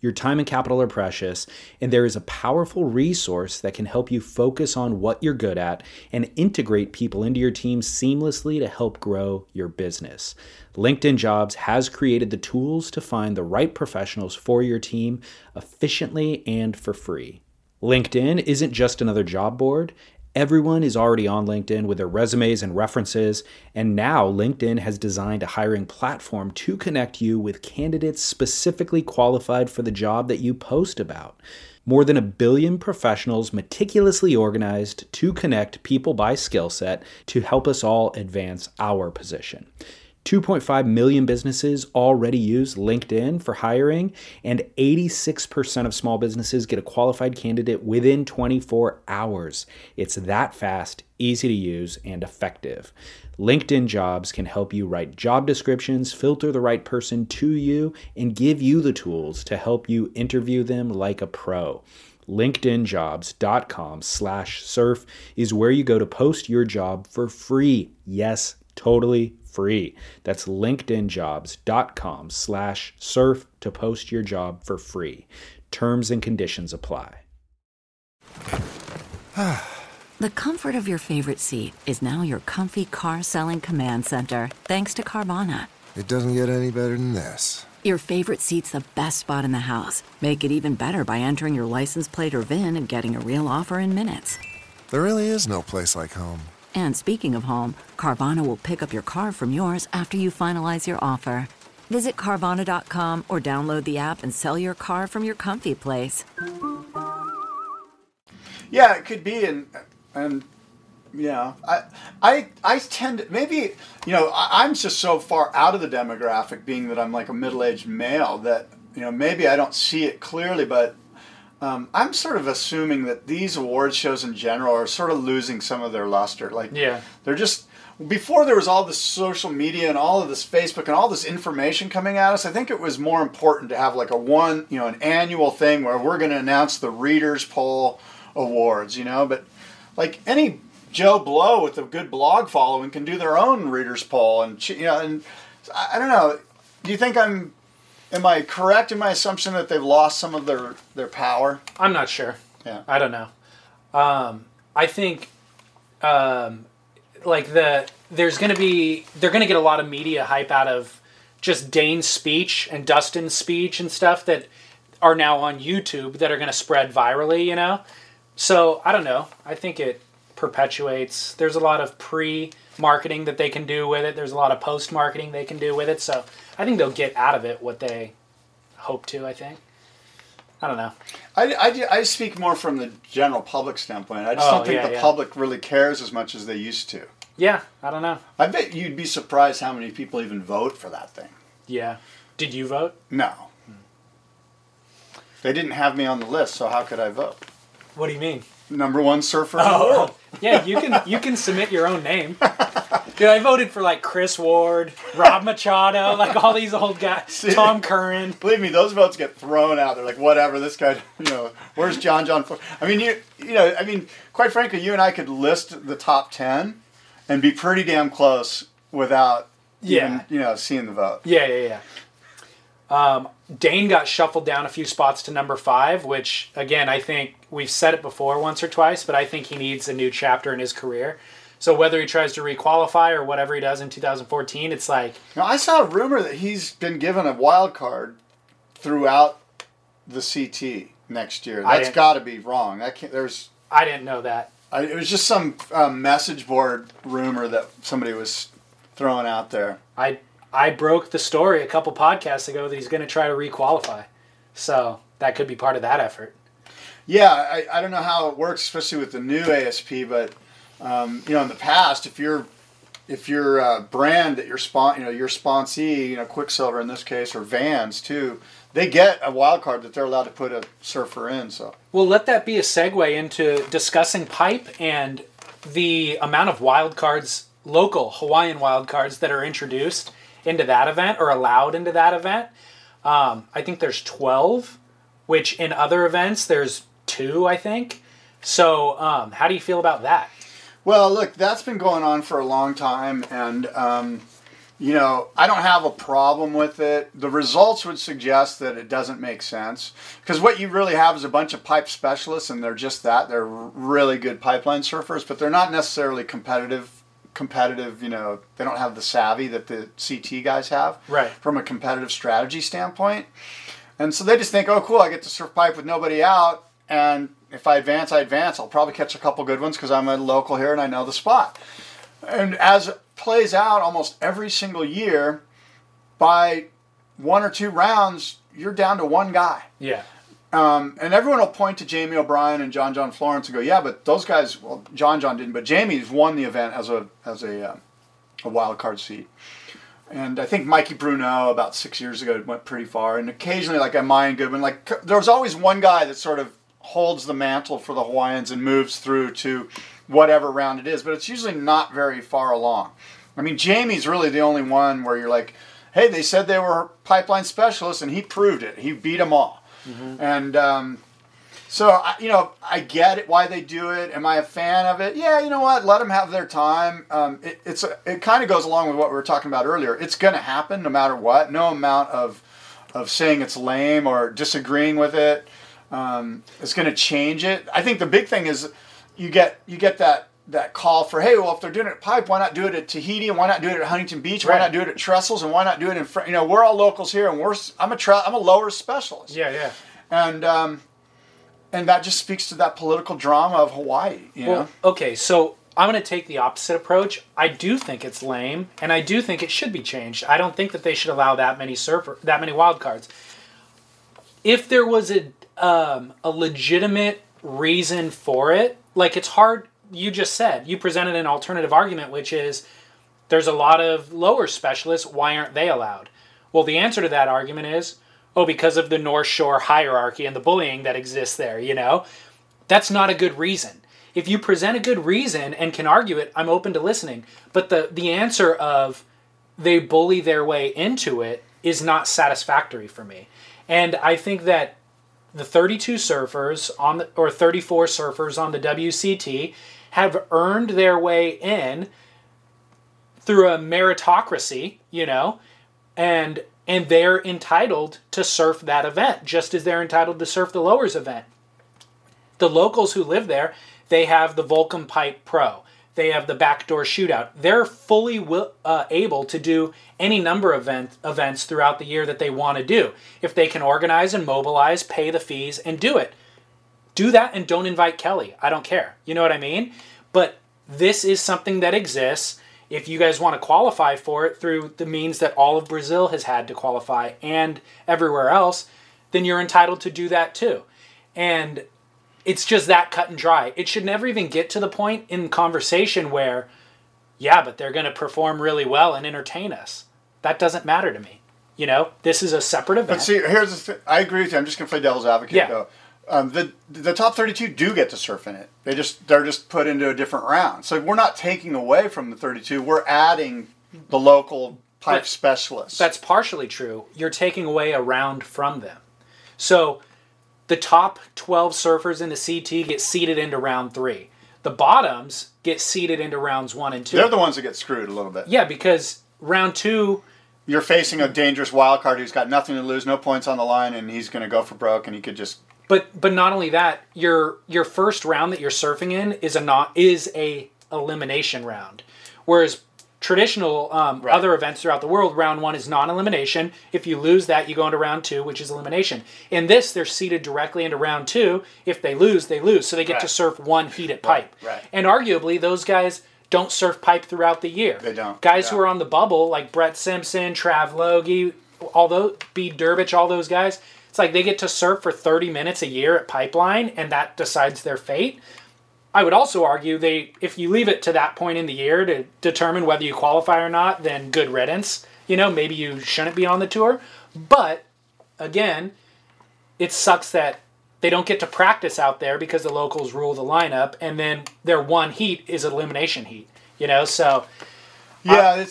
Your time and capital are precious, and there is a powerful resource that can help you focus on what you're good at and integrate people into your team seamlessly to help grow your business. LinkedIn Jobs has created the tools to find the right professionals for your team efficiently and for free. LinkedIn isn't just another job board. Everyone is already on LinkedIn with their resumes and references, and now LinkedIn has designed a hiring platform to connect you with candidates specifically qualified for the job that you post about. More than 1 billion professionals meticulously organized to connect people by skill set to help us all advance our position. 2.5 million businesses already use LinkedIn for hiring, and 86% of small businesses get a qualified candidate within 24 hours. It's that fast, easy to use, and effective. LinkedIn Jobs can help you write job descriptions, filter the right person to you, and give you the tools to help you interview them like a pro. LinkedInjobs.com/surf is where you go to post your job for free. Yes, totally free. That's linkedinjobs.com/surf to post your job for free. Terms and conditions apply. The comfort of your favorite seat is now your comfy car selling command center, thanks to Carvana. It doesn't get any better than this. Your favorite seat's the best spot in the house. Make it even better by entering your license plate or VIN and getting a real offer in minutes. There really is no place like home. And speaking of home, Carvana will pick up your car from yours after you finalize your offer. Visit Carvana.com or download the app and sell your car from your comfy place. Yeah, it could be, and yeah, I tend to, maybe, I'm just so far out of the demographic, being that I'm like a middle-aged male, that, maybe I don't see it clearly, but I'm sort of assuming that these award shows in general are sort of losing some of their luster. They're just, before there was all this social media and all of this Facebook and all this information coming at us, I think it was more important to have like an annual thing where we're going to announce the Readers Poll Awards, but like any Joe Blow with a good blog following can do their own Readers Poll, and I don't know. Do you think am I correct in my assumption that they've lost some of their power? I'm not sure. Yeah. I don't know. I think they're going to get a lot of media hype out of just Dane's speech and Dustin's speech and stuff that are now on YouTube that are going to spread virally, So I don't know. I think it perpetuates. There's a lot of pre-marketing that they can do with it. There's a lot of post-marketing they can do with it. So I think they'll get out of it what they hope to, I think. I don't know. I speak more from the general public standpoint. I just don't think the public really cares as much as they used to. Yeah, I don't know. I bet you'd be surprised how many people even vote for that thing. Yeah. Did you vote? No. They didn't have me on the list, so how could I vote? What do you mean? Number one surfer in the world. Yeah, you can submit your own name. Dude, I voted for like Chris Ward, Rob Machado, like all these old guys, see, Tom Curran. Believe me, those votes get thrown out. They're like, whatever, this guy, where's John? I mean, quite frankly, you and I could list the top 10 and be pretty damn close without even, seeing the vote. Yeah. Dane got shuffled down a few spots to number 5, which, again, I think we've said it before once or twice, but I think he needs a new chapter in his career. So whether he tries to requalify or whatever he does in 2014, it's like... Now, I saw a rumor that he's been given a wild card throughout the CT next year. That's got to be wrong. I didn't know that. It was just some message board rumor that somebody was throwing out there. I broke the story a couple podcasts ago that he's going to try to requalify. So that could be part of that effort. Yeah, I don't know how it works, especially with the new ASP, but in the past, if your brand that your sponsee, Quicksilver in this case, or Vans too, they get a wild card that they're allowed to put a surfer in. So well, let that be a segue into discussing pipe and the amount of wild cards, local Hawaiian wild cards that are introduced into that event or allowed into that event. I think there's 12, which in other events there's 2, I think. So how do you feel about that? Well, look, that's been going on for a long time, and I don't have a problem with it. The results would suggest that it doesn't make sense. Because what you really have is a bunch of pipe specialists, and they're just that. They're really good pipeline surfers, but they're not necessarily competitive. They don't have the savvy that the CT guys have from a competitive strategy standpoint. And so they just think, oh, cool, I get to surf pipe with nobody out, and if I advance, I advance. I'll probably catch a couple good ones because I'm a local here and I know the spot. And as it plays out almost every single year, by 1 or 2 rounds, you're down to one guy. Yeah. And everyone will point to Jamie O'Brien and John Florence and go, yeah, but those guys, well, John didn't, but Jamie's won the event as a wild card seed. And I think Mikey Bruneau about 6 years ago went pretty far. And occasionally, like a Mayan Goodman, there was always one guy that sort of holds the mantle for the Hawaiians and moves through to whatever round it is. But it's usually not very far along. I mean, Jamie's really the only one where you're like, hey, they said they were pipeline specialists, and he proved it. He beat them all. Mm-hmm. And so, I get it, why they do it. Am I a fan of it? Yeah, you know what? Let them have their time. It kind of goes along with what we were talking about earlier. It's going to happen no matter what. No amount of saying it's lame or disagreeing with it is going to change it. I think the big thing is you get that call for, hey, well, if they're doing it at Pipe, why not do it at Tahiti, and why not do it at Huntington Beach? Why not do it at Trestles, and why not do it in we're all locals here, and I'm a lower specialist. Yeah. And that just speaks to that political drama of Hawaii, you know? Okay, so I'm going to take the opposite approach. I do think it's lame, and I do think it should be changed. I don't think that they should allow that many wild cards. If there was a legitimate reason for it, like it's hard. You just said, you presented an alternative argument, which is there's a lot of lower specialists. Why aren't they allowed? Well, the answer to that argument is, because of the North Shore hierarchy and the bullying that exists there, That's not a good reason. If you present a good reason and can argue it, I'm open to listening. But the answer of they bully their way into it is not satisfactory for me. And I think that the 32 surfers or 34 surfers on the WCT have earned their way in through a meritocracy, and they're entitled to surf that event, just as they're entitled to surf the Lowers event. The locals who live there, they have the Volcom Pipe Pro. They have the Backdoor Shootout. They're fully able to do any number of events throughout the year that they want to do. If they can organize and mobilize, pay the fees, and do it. Do that and don't invite Kelly. I don't care. You know what I mean? But this is something that exists. If you guys want to qualify for it through the means that all of Brazil has had to qualify and everywhere else, then you're entitled to do that too. And it's just that cut and dry. It should never even get to the point in conversation where, yeah, but they're going to perform really well and entertain us. That doesn't matter to me. This is a separate event. But see, here's the thing. I agree with you. I'm just going to play devil's advocate, though. The top 32 do get to surf in it. They're just put into a different round. So we're not taking away from the 32. We're adding the local pipe specialists. That's partially true. You're taking away a round from them. So the top 12 surfers in the CT get seeded into round 3. The bottoms get seeded into rounds 1 and 2. They're the ones that get screwed a little bit. Yeah, because round 2... You're facing a dangerous wild card who's got nothing to lose, no points on the line, and he's going to go for broke, and he could just... But not only that, your first round that you're surfing in is a elimination round, whereas traditional other events throughout the world, round 1 is non-elimination. If you lose that, you go into round 2, which is elimination. In this, they're seeded directly into round 2. If they lose, they lose, so they get to surf one heat at Pipe. Right. And arguably, those guys don't surf Pipe throughout the year. They don't. Guys who are on the bubble, like Brett Simpson, Trav Logie, Bede Durbich, all those guys. It's like they get to surf for 30 minutes a year at Pipeline, and that decides their fate. I would also argue if you leave it to that point in the year to determine whether you qualify or not, then good riddance. Maybe you shouldn't be on the tour. But, again, it sucks that they don't get to practice out there because the locals rule the lineup, and then their one heat is elimination heat. So... Yeah,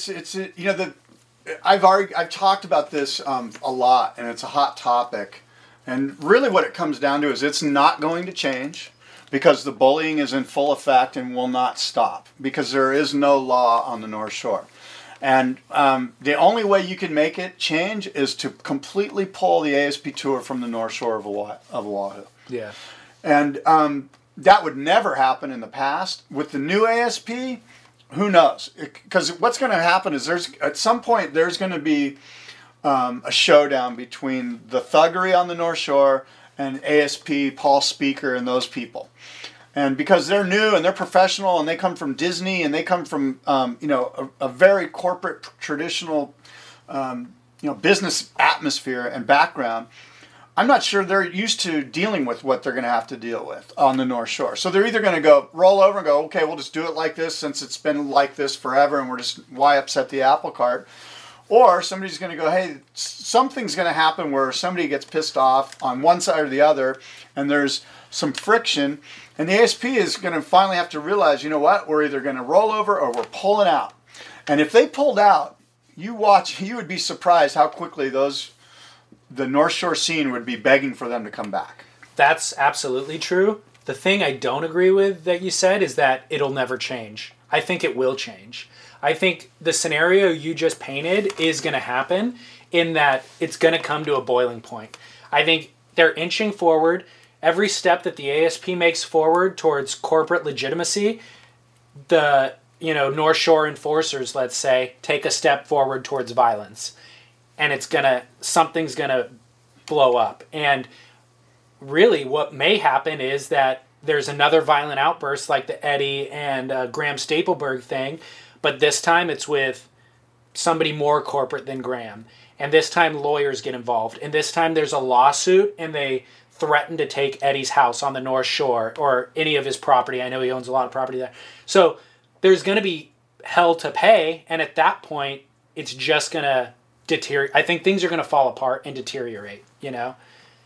I've talked about this a lot, and it's a hot topic. And really what it comes down to is it's not going to change because the bullying is in full effect and will not stop because there is no law on the North Shore. And the only way you can make it change is to completely pull the ASP Tour from the North Shore of Oahu. Yeah. And that would never happen in the past. With the new ASP, who knows? Because what's going to happen is at some point there's going to be a showdown between the thuggery on the North Shore and ASP, Paul Speaker, and those people. And because they're new and they're professional and they come from Disney and they come from a very corporate traditional business atmosphere and background, I'm not sure they're used to dealing with what they're going to have to deal with on the North Shore. So they're either going to roll over and go, okay, we'll just do it like this since it's been like this forever and why upset the apple cart? Or somebody's going to go, hey, something's going to happen where somebody gets pissed off on one side or the other and there's some friction. And the ASP is going to finally have to realize, you know what, we're either going to roll over or we're pulling out. And if they pulled out, you would be surprised how quickly the North Shore scene would be begging for them to come back. That's absolutely true. The thing I don't agree with that you said is that it'll never change. I think it will change. I think the scenario you just painted is going to happen in that it's going to come to a boiling point. I think they're inching forward. Every step that the ASP makes forward towards corporate legitimacy, the North Shore enforcers, let's say, take a step forward towards violence. And something's gonna blow up. And really what may happen is that there's another violent outburst like the Eddie and Graham Stapleberg thing, but this time it's with somebody more corporate than Graham. And this time lawyers get involved. And this time there's a lawsuit and they threaten to take Eddie's house on the North Shore or any of his property. I know he owns a lot of property there. So there's going to be hell to pay. And at that point, it's just going to deteriorate. I think things are going to fall apart and deteriorate, Yeah.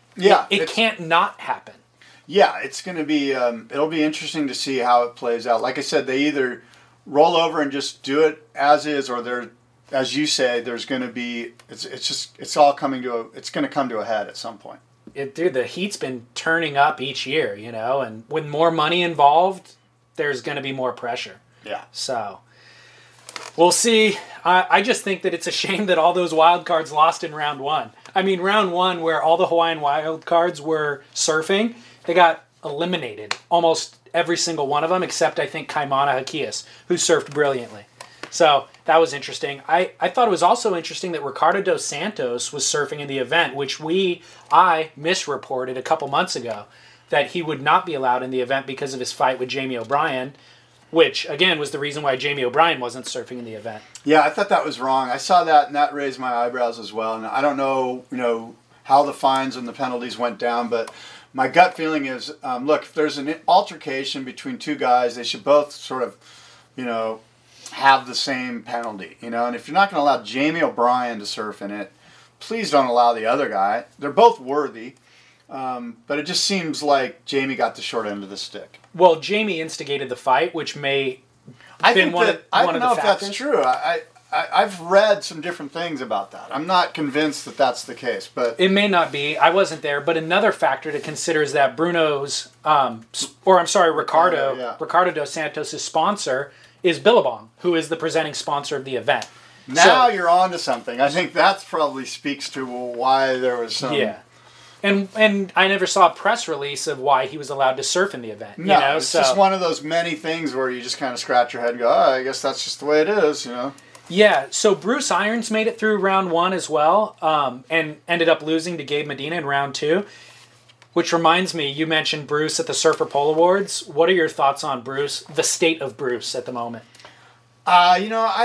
It can't not happen. Yeah, it's going to be, it'll be interesting to see how it plays out. Like I said, they either roll over and just do it as is, or as you say, there's going to be, it's going to come to a head at some point. Dude, the heat's been turning up each year, and with more money involved, there's going to be more pressure. Yeah. So, we'll see. I just think that it's a shame that all those wild cards lost in round one. I mean, round one, where all the Hawaiian wild cards were surfing, they got eliminated. Almost every single one of them, except I think Kaimana Hakias, who surfed brilliantly. So that was interesting. I thought it was also interesting that Ricardo dos Santos was surfing in the event, which I misreported a couple months ago, that he would not be allowed in the event because of his fight with Jamie O'Brien, which, again, was the reason why Jamie O'Brien wasn't surfing in the event. Yeah, I thought that was wrong. I saw that, and that raised my eyebrows as well. And I don't know, how the fines and the penalties went down, but my gut feeling is, look, if there's an altercation between two guys, they should both sort of, have the same penalty, and if you're not going to allow Jamie O'Brien to surf in it, please don't allow the other guy. They're both worthy, but it just seems like Jamie got the short end of the stick. Well, Jamie instigated the fight, which may I have been one of the factors. I don't know if that's true. I've read some different things about that. I'm not convinced that that's the case, but it may not be. I wasn't there, but another factor to consider is that Ricardo dos Santos' sponsor is Billabong, who is the presenting sponsor of the event. Now you're on to something. I think that probably speaks to why there was some... Yeah. And I never saw a press release of why he was allowed to surf in the event. No, it's just one of those many things where you just kind of scratch your head and go, I guess that's just the way it is, Yeah, so Bruce Irons made it through round one as well, and ended up losing to Gabe Medina in round two. Which reminds me, you mentioned Bruce at the Surfer Pole Awards. What are your thoughts on Bruce, the state of Bruce at the moment? I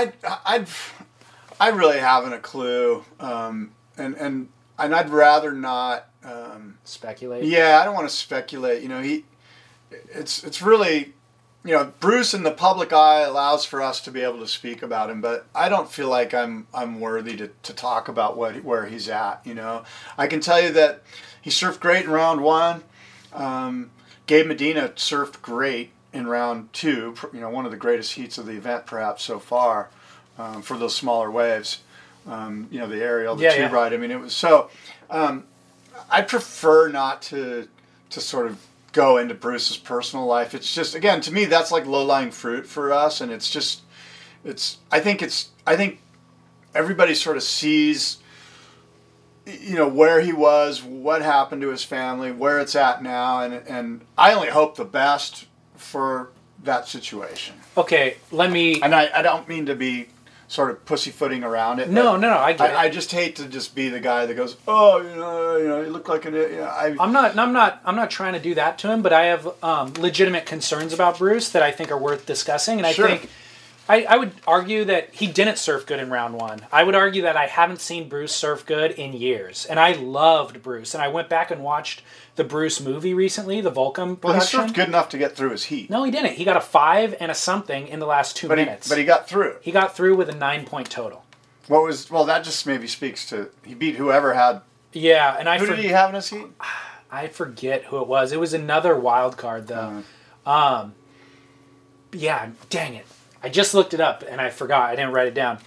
really haven't a clue, and I'd rather not speculate. Yeah, I don't want to speculate. It's really, Bruce in the public eye allows for us to be able to speak about him, but I don't feel like I'm worthy to talk about where he's at. I can tell you that he surfed great in round one. Gabe Medina surfed great in round two. One of the greatest heats of the event perhaps so far for those smaller waves. The aerial, the tube ride. I mean, it was so. I prefer not to sort of go into Bruce's personal life. It's just, again, to me, that's like low-lying fruit for us, and it's just, I think everybody sort of sees, where he was, what happened to his family, where it's at now, and I only hope the best for that situation. Okay, And I don't mean to be sort of pussyfooting around it. No, I get it. I just hate to just be the guy that goes, oh, you look like an. I'm not trying to do that to him, but I have legitimate concerns about Bruce that I think are worth discussing, and I think I would argue that he didn't surf good in round one. I would argue that I haven't seen Bruce surf good in years, and I loved Bruce, and I went back and watched the Bruce movie recently, the Volcom production. Well, he surfed good enough to get through his heat. No, he didn't. He got a 5 and a something in the last 2 minutes. But he got through. He got through with a 9-point total. That just maybe speaks to he beat whoever had. Yeah, and who did he have in his heat? I forget who it was. It was another wild card though. Yeah, dang it. I just looked it up and I forgot. I didn't write it down.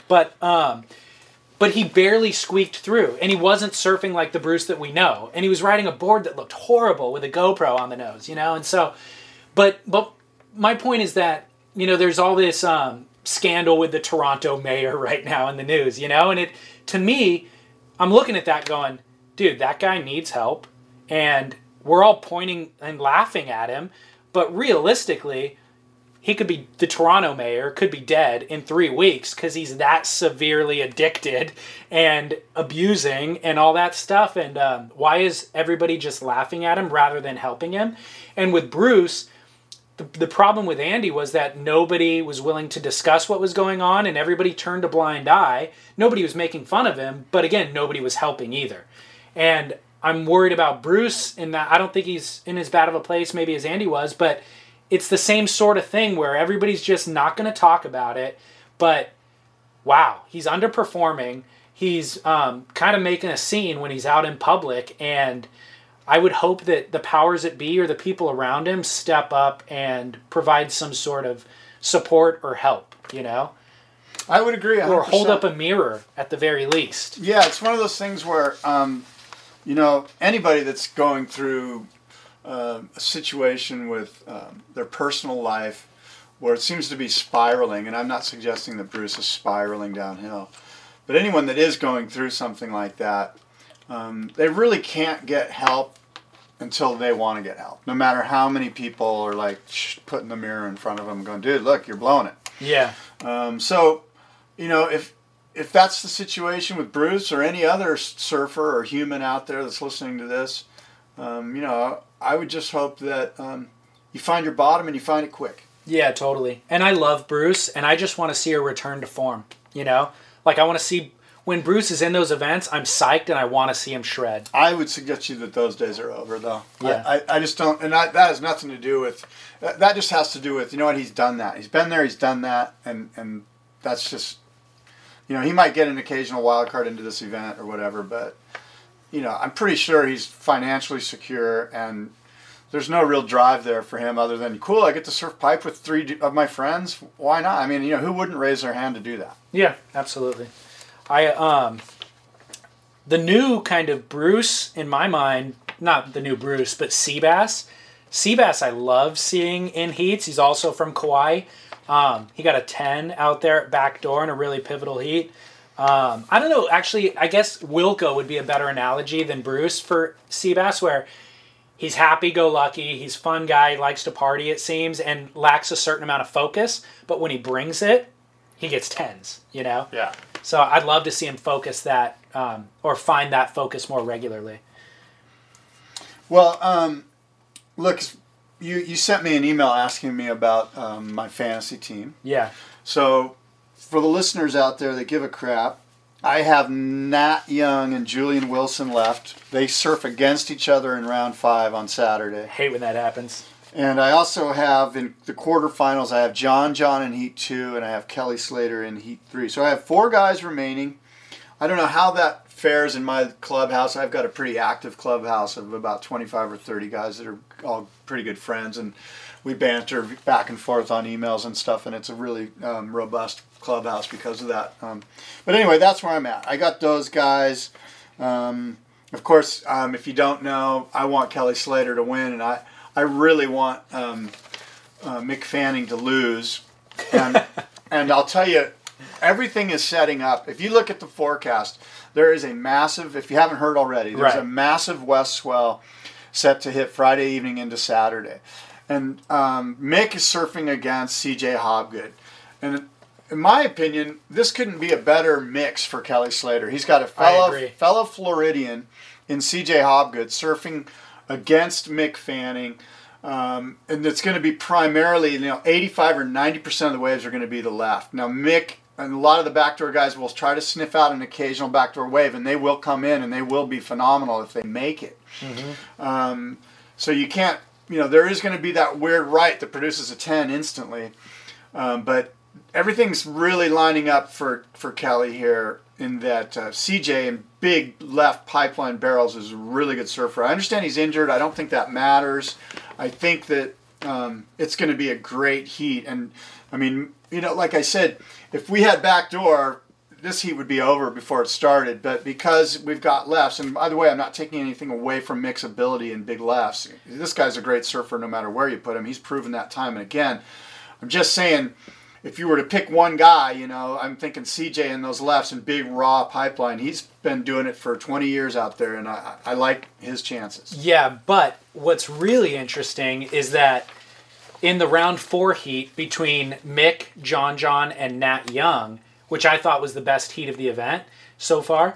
But he barely squeaked through, and he wasn't surfing like the Bruce that we know. And he was riding a board that looked horrible with a GoPro on the nose, And so, but my point is that, there's all this scandal with the Toronto mayor right now in the news, And to me, I'm looking at that going, dude, that guy needs help. And we're all pointing and laughing at him. But realistically, he could be, the Toronto mayor could be dead in 3 weeks because he's that severely addicted and abusing and all that stuff. And why is everybody just laughing at him rather than helping him? And with Bruce, the problem with Andy was that nobody was willing to discuss what was going on, and everybody turned a blind eye. Nobody was making fun of him, but again, nobody was helping either. And I'm worried about Bruce in that I don't think he's in as bad of a place maybe as Andy was, but it's the same sort of thing where everybody's just not going to talk about it. But wow, he's underperforming. He's kind of making a scene when he's out in public, and I would hope that the powers that be or the people around him step up and provide some sort of support or help, I would agree 100%. Or hold up a mirror at the very least. Yeah, it's one of those things where, anybody that's going through a situation with their personal life where it seems to be spiraling, and I'm not suggesting that Bruce is spiraling downhill, but anyone that is going through something like that, they really can't get help until they want to get help. No matter how many people are putting the mirror in front of them going, dude, look, you're blowing it. Yeah. So, if that's the situation with Bruce or any other surfer or human out there that's listening to this, I would just hope that you find your bottom and you find it quick. Yeah, totally. And I love Bruce, and I just want to see a return to form, I want to see, when Bruce is in those events, I'm psyched and I want to see him shred. I would suggest you that those days are over, though. Yeah. I just don't, and that has nothing to do with, that just has to do with, he's done that. He's been there, he's done that, and that's just, he might get an occasional wild card into this event or whatever, but, I'm pretty sure he's financially secure, and there's no real drive there for him other than, cool, I get to surf pipe with 3 of my friends. Why not? I mean, who wouldn't raise their hand to do that? Yeah, absolutely. The new kind of Bruce, in my mind, not the new Bruce, but Seabass. Seabass I love seeing in heats. He's also from Kauai. He got a 10 out there at backdoor in a really pivotal heat. I don't know, actually, I guess Wilco would be a better analogy than Bruce for Seabass, where he's happy-go-lucky, he's a fun guy, he likes to party, it seems, and lacks a certain amount of focus, but when he brings it, he gets 10s, Yeah. So I'd love to see him focus that, or find that focus more regularly. Well, look, you sent me an email asking me about my fantasy team. Yeah. So for the listeners out there that give a crap, I have Nat Young and Julian Wilson left. They surf against each other in round 5 on Saturday. I hate when that happens. And I also have, in the quarterfinals, I have John in Heat 2, and I have Kelly Slater in Heat 3. So I have 4 guys remaining. I don't know how that fares in my clubhouse. I've got a pretty active clubhouse of about 25 or 30 guys that are all pretty good friends, and we banter back and forth on emails and stuff, and it's a really robust clubhouse because of that. But anyway, that's where I'm at. I got those guys. Of course, if you don't know, I want Kelly Slater to win, and I really want Mick Fanning to lose. And And I'll tell you, everything is setting up. If you look at the forecast, there is a massive, if you haven't heard already, there's a massive west swell set to hit Friday evening into Saturday. And Mick is surfing against CJ Hobgood. And in my opinion, this couldn't be a better mix for Kelly Slater. He's got a fellow Floridian in CJ Hobgood surfing against Mick Fanning. And it's going to be primarily, 85 or 90% of the waves are going to be the left. Now, Mick and a lot of the backdoor guys will try to sniff out an occasional backdoor wave, and they will come in, and they will be phenomenal if they make it. Mm-hmm. So you can't, there is going to be that weird right that produces a 10 instantly. But everything's really lining up for Kelly here in that CJ in big left pipeline barrels is a really good surfer. I understand he's injured. I don't think that matters. I think that it's going to be a great heat. And, like I said, if we had backdoor, this heat would be over before it started. But because we've got lefts, and by the way, I'm not taking anything away from Mick's ability in big lefts. This guy's a great surfer no matter where you put him. He's proven that time and again. I'm just saying, if you were to pick one guy, I'm thinking CJ in those lefts and big raw pipeline. He's been doing it for 20 years out there, and I like his chances. Yeah, but what's really interesting is that in the round 4 heat between Mick, John, and Nat Young, which I thought was the best heat of the event so far,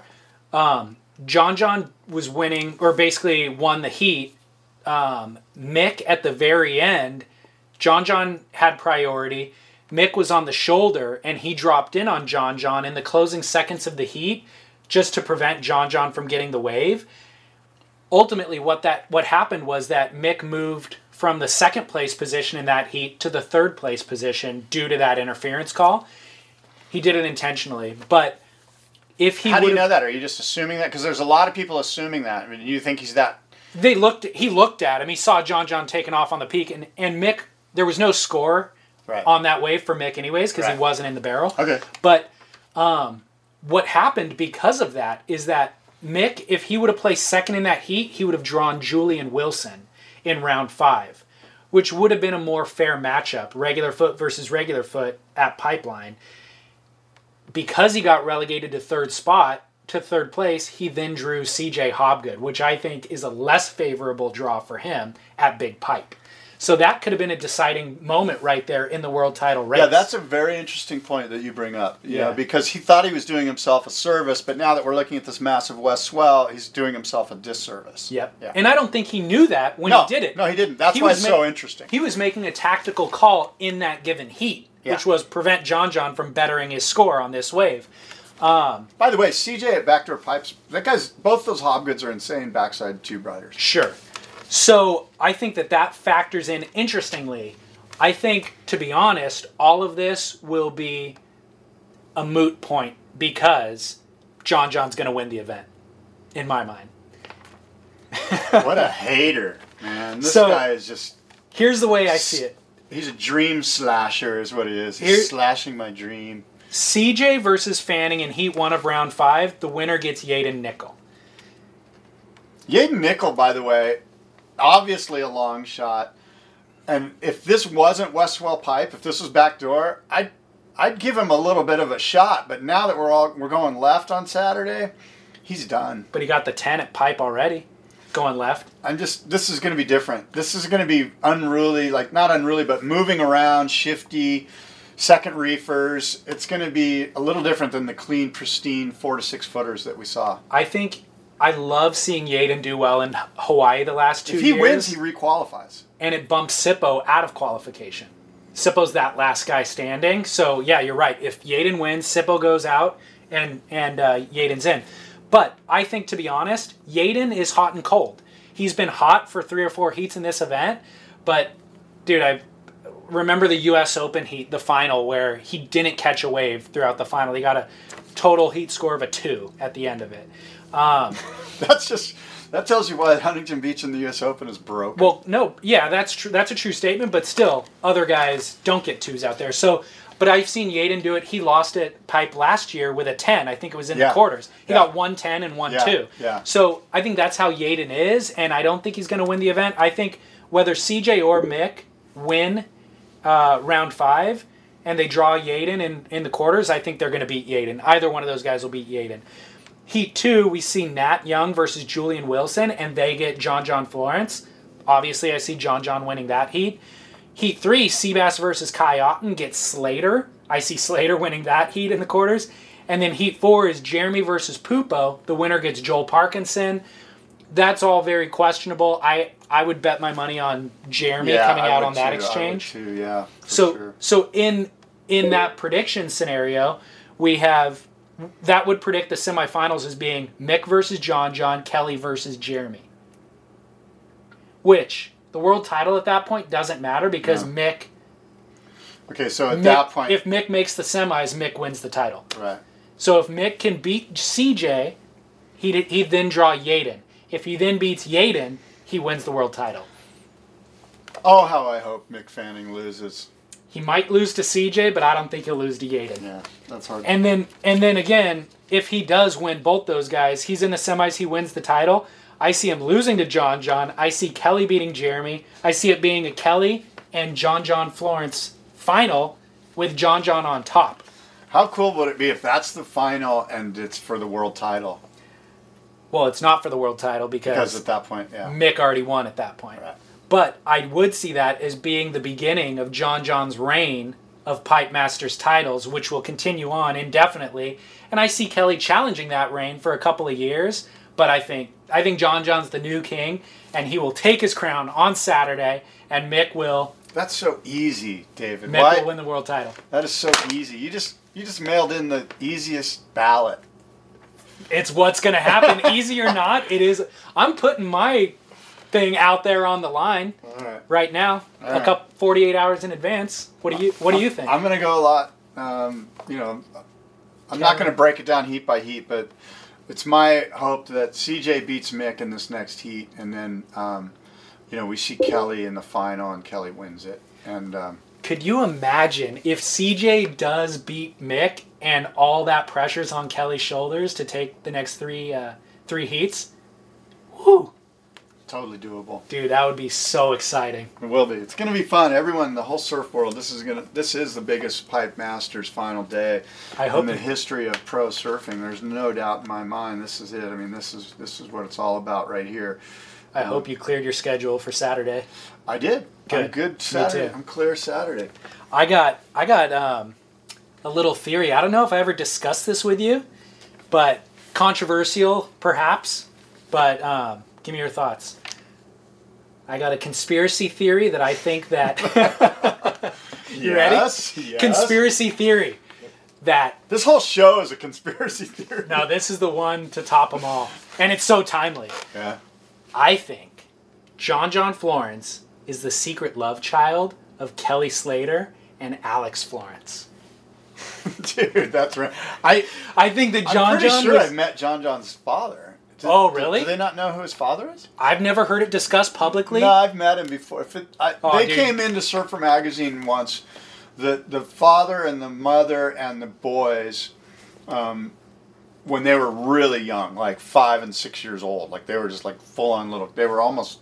John was winning, or basically won the heat. Mick at the very end, John had priority. Mick was on the shoulder, and he dropped in on John in the closing seconds of the heat just to prevent John from getting the wave. Ultimately, what happened was that Mick moved from the second place position in that heat to the third place position due to that interference call. He did it intentionally, but if he How do you know that? Are you just assuming that? Because there's a lot of people assuming that. You think he's that... He looked at him. He saw John taking off on the peak, and Mick, there was no score on that wave for Mick anyways, because he wasn't in the barrel. Okay. But what happened because of that is that Mick, if he would have placed second in that heat, he would have drawn Julian Wilson in round 5, which would have been a more fair matchup, regular foot versus regular foot at Pipeline. Because he got relegated to third place, he then drew CJ Hobgood, which I think is a less favorable draw for him at Big Pipe. So that could have been a deciding moment right there in the world title race. Yeah, that's a very interesting point that you bring up. Because he thought he was doing himself a service, but now that we're looking at this massive west swell, he's doing himself a disservice. Yep. Yeah. And I don't think he knew that when he did it. No, he didn't. That's why it's so interesting. He was making a tactical call in that given heat, which was prevent John from bettering his score on this wave. By the way, CJ at Backdoor Pipes, both those Hobgoods are insane backside tube riders. Sure. So I think that factors in interestingly. I think, to be honest, all of this will be a moot point because John's going to win the event, in my mind. What a hater, man. This guy is just... Here's the way I see it. He's a dream slasher is what he is. He's slashing my dream. CJ versus Fanning in Heat 1 of Round 5, the winner gets Yaden Nickel. Yaden Nickel, by the way... obviously a long shot, and if this wasn't West Swell Pipe, if this was backdoor, I'd give him a little bit of a shot. But now that we're going left on Saturday, he's done. But he got the 10 at Pipe already, going left. This is going to be different. This is going to be unruly, not unruly, but moving around, shifty, second reefers. It's going to be a little different than the clean, pristine 4 to 6 footers that we saw. I love seeing Yaden do well in Hawaii the last 2 years. If he wins, he requalifies. And it bumps Sippo out of qualification. Sippo's that last guy standing. So, yeah, you're right. If Yaden wins, Sippo goes out and Yaden's in. But I think, to be honest, Yaden is hot and cold. He's been hot for 3 or 4 heats in this event. But, dude, I remember the U.S. Open heat, the final, where he didn't catch a wave throughout the final. He got a total heat score of a 2 at the end of it. That tells you why Huntington Beach in the U.S. Open is broken. Well, no, yeah, that's true. That's a true statement, but still, other guys don't get 2s out there. So, but I've seen Yaden do it. He lost at Pipe last year with a 10. I think it was in the quarters. He got 1-10 and 1-2. Yeah. So I think that's how Yaden is, and I don't think he's going to win the event. I think whether CJ or Mick win round 5, and they draw Yaden in the quarters, I think they're going to beat Yaden. Either one of those guys will beat Yaden. Heat 2, we see Nat Young versus Julian Wilson, and they get John Florence. Obviously, I see John winning that heat. Heat 3, Seabass versus Kai Otten gets Slater. I see Slater winning that heat in the quarters. And then Heat 4 is Jeremy versus Pupo. The winner gets Joel Parkinson. That's all very questionable. I would bet my money on Jeremy coming out on that exchange. I would too, yeah. So in that prediction scenario, we have that would predict the semifinals as being Mick versus John, Kelly versus Jeremy. Which the world title at that point doesn't matter because Mick. Okay, so at that point, if Mick makes the semis, Mick wins the title. Right. So if Mick can beat CJ, he'd then draw Yaden. If he then beats Yaden, he wins the world title. Oh, how I hope Mick Fanning loses. He might lose to CJ, but I don't think he'll lose to Yaden. Yeah, that's hard. And then again, if he does win both those guys, he's in the semis, he wins the title. I see him losing to John. I see Kelly beating Jeremy. I see it being a Kelly and John Florence final with John on top. How cool would it be if that's the final and it's for the world title? Well, it's not for the world title because at that point, Mick already won at that point. Right. But I would see that as being the beginning of John's reign of Pipe Masters titles, which will continue on indefinitely. And I see Kelly challenging that reign for a couple of years. But I think John's the new king, and he will take his crown on Saturday, and Mick will. That's so easy, David. Mick will win the world title. That is so easy. You just mailed in the easiest ballot. It's what's going to happen, easy or not. It is. I'm putting my thing out there on the line right now, All right. 48 hours in advance. What do you think? I'm going to go a lot. I'm not going to break it down heat by heat, but it's my hope that CJ beats Mick in this next heat, and then we see Kelly in the final, and Kelly wins it. And could you imagine if CJ does beat Mick and all that pressure's on Kelly's shoulders to take the next three heats? Woo! Totally doable. Dude, that would be so exciting. It will be. It's going to be fun. Everyone, the whole surf world, this is the biggest Pipe Masters final day in the history of pro surfing. There's no doubt in my mind. This is it. I mean, this is what it's all about right here. I hope you cleared your schedule for Saturday. I did. Good. I'm good Saturday. Me too. I'm clear Saturday. I got a little theory. I don't know if I ever discussed this with you, but controversial perhaps. But give me your thoughts. I got a conspiracy theory that I think that... You ready? Yes. Conspiracy theory that... This whole show is a conspiracy theory. No, this is the one to top them all. And it's so timely. Yeah. I think John Florence is the secret love child of Kelly Slater and Alex Florence. Dude, that's right. I think that I'm pretty sure I've met John's father. Oh, really? Do they not know who his father is? I've never heard it discussed publicly. No, I've met him before. They came into Surfer Magazine once. The father and the mother and the boys, when they were really young, like 5 and 6 years old, like they were just like full on little. They were almost,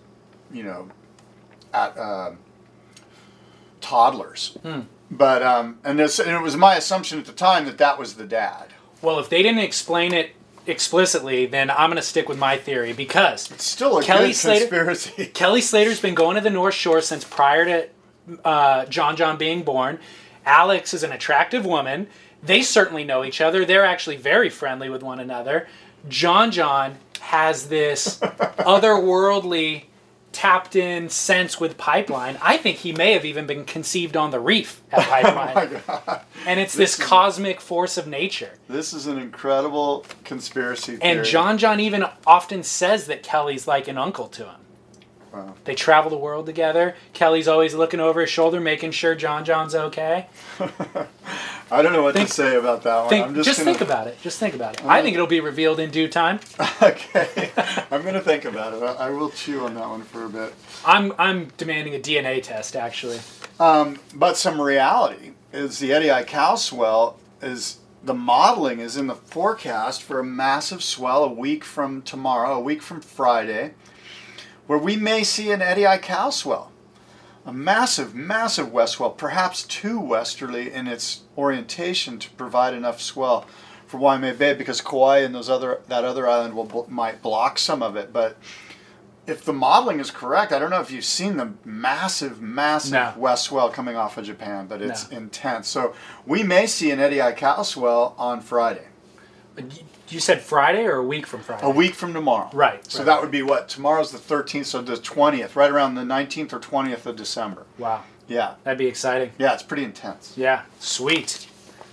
at toddlers. But and it was my assumption at the time that was the dad. Well, if they didn't explain it explicitly, then I'm going to stick with my theory because it's still a good conspiracy. Kelly Slater's been going to the North Shore since prior to John Being born. Alex is an attractive woman. They certainly know each other. They're actually very friendly with one another. John has this otherworldly tapped in sense with Pipeline. I think he may have even been conceived on the reef at Pipeline. Oh my God. And it's this cosmic force of nature. This is an incredible conspiracy theory. And John even often says that Kelly's like an uncle to him. Wow. They travel the world together. Kelly's always looking over his shoulder, making sure John's okay. I don't know what to say about that one. Think about it. Just think about it. I think it'll be revealed in due time. Okay. I'm going to think about it. I will chew on that one for a bit. I'm demanding a DNA test, actually. But some reality is the Eddie Aikau swell the modeling is in the forecast for a massive swell a week from tomorrow, a week from Friday, where we may see an Eddie Aikau swell. a massive, massive west swell, perhaps too westerly in its orientation to provide enough swell for Waimea Bay, because Kauai and that other island might block some of it. But if the modeling is correct, I don't know if you've seen the massive, massive west swell coming off of Japan, but it's intense. So we may see an Eddie Aikau swell on Friday. You said Friday or a week from Friday? A week from tomorrow. Right. So that would be what? Tomorrow's the 13th, so the 20th, right around the 19th or 20th of December. Wow. Yeah. That'd be exciting. Yeah, it's pretty intense. Yeah, sweet.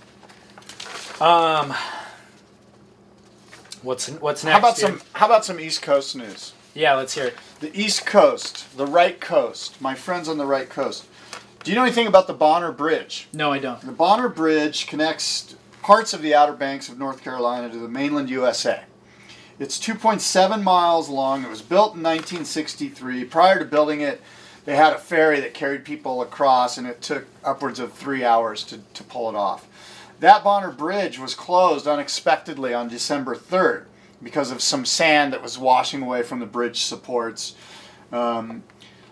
What's next? How about some East Coast news? Yeah, let's hear it. The East Coast, the right coast, my friends on the right coast. Do you know anything about the Bonner Bridge? No, I don't. The Bonner Bridge connects parts of the Outer Banks of North Carolina to the mainland USA. It's 2.7 miles long. It was built in 1963. Prior to building it, they had a ferry that carried people across, and it took upwards of 3 hours to pull it off. That Bonner Bridge was closed unexpectedly on December 3rd because of some sand that was washing away from the bridge supports. An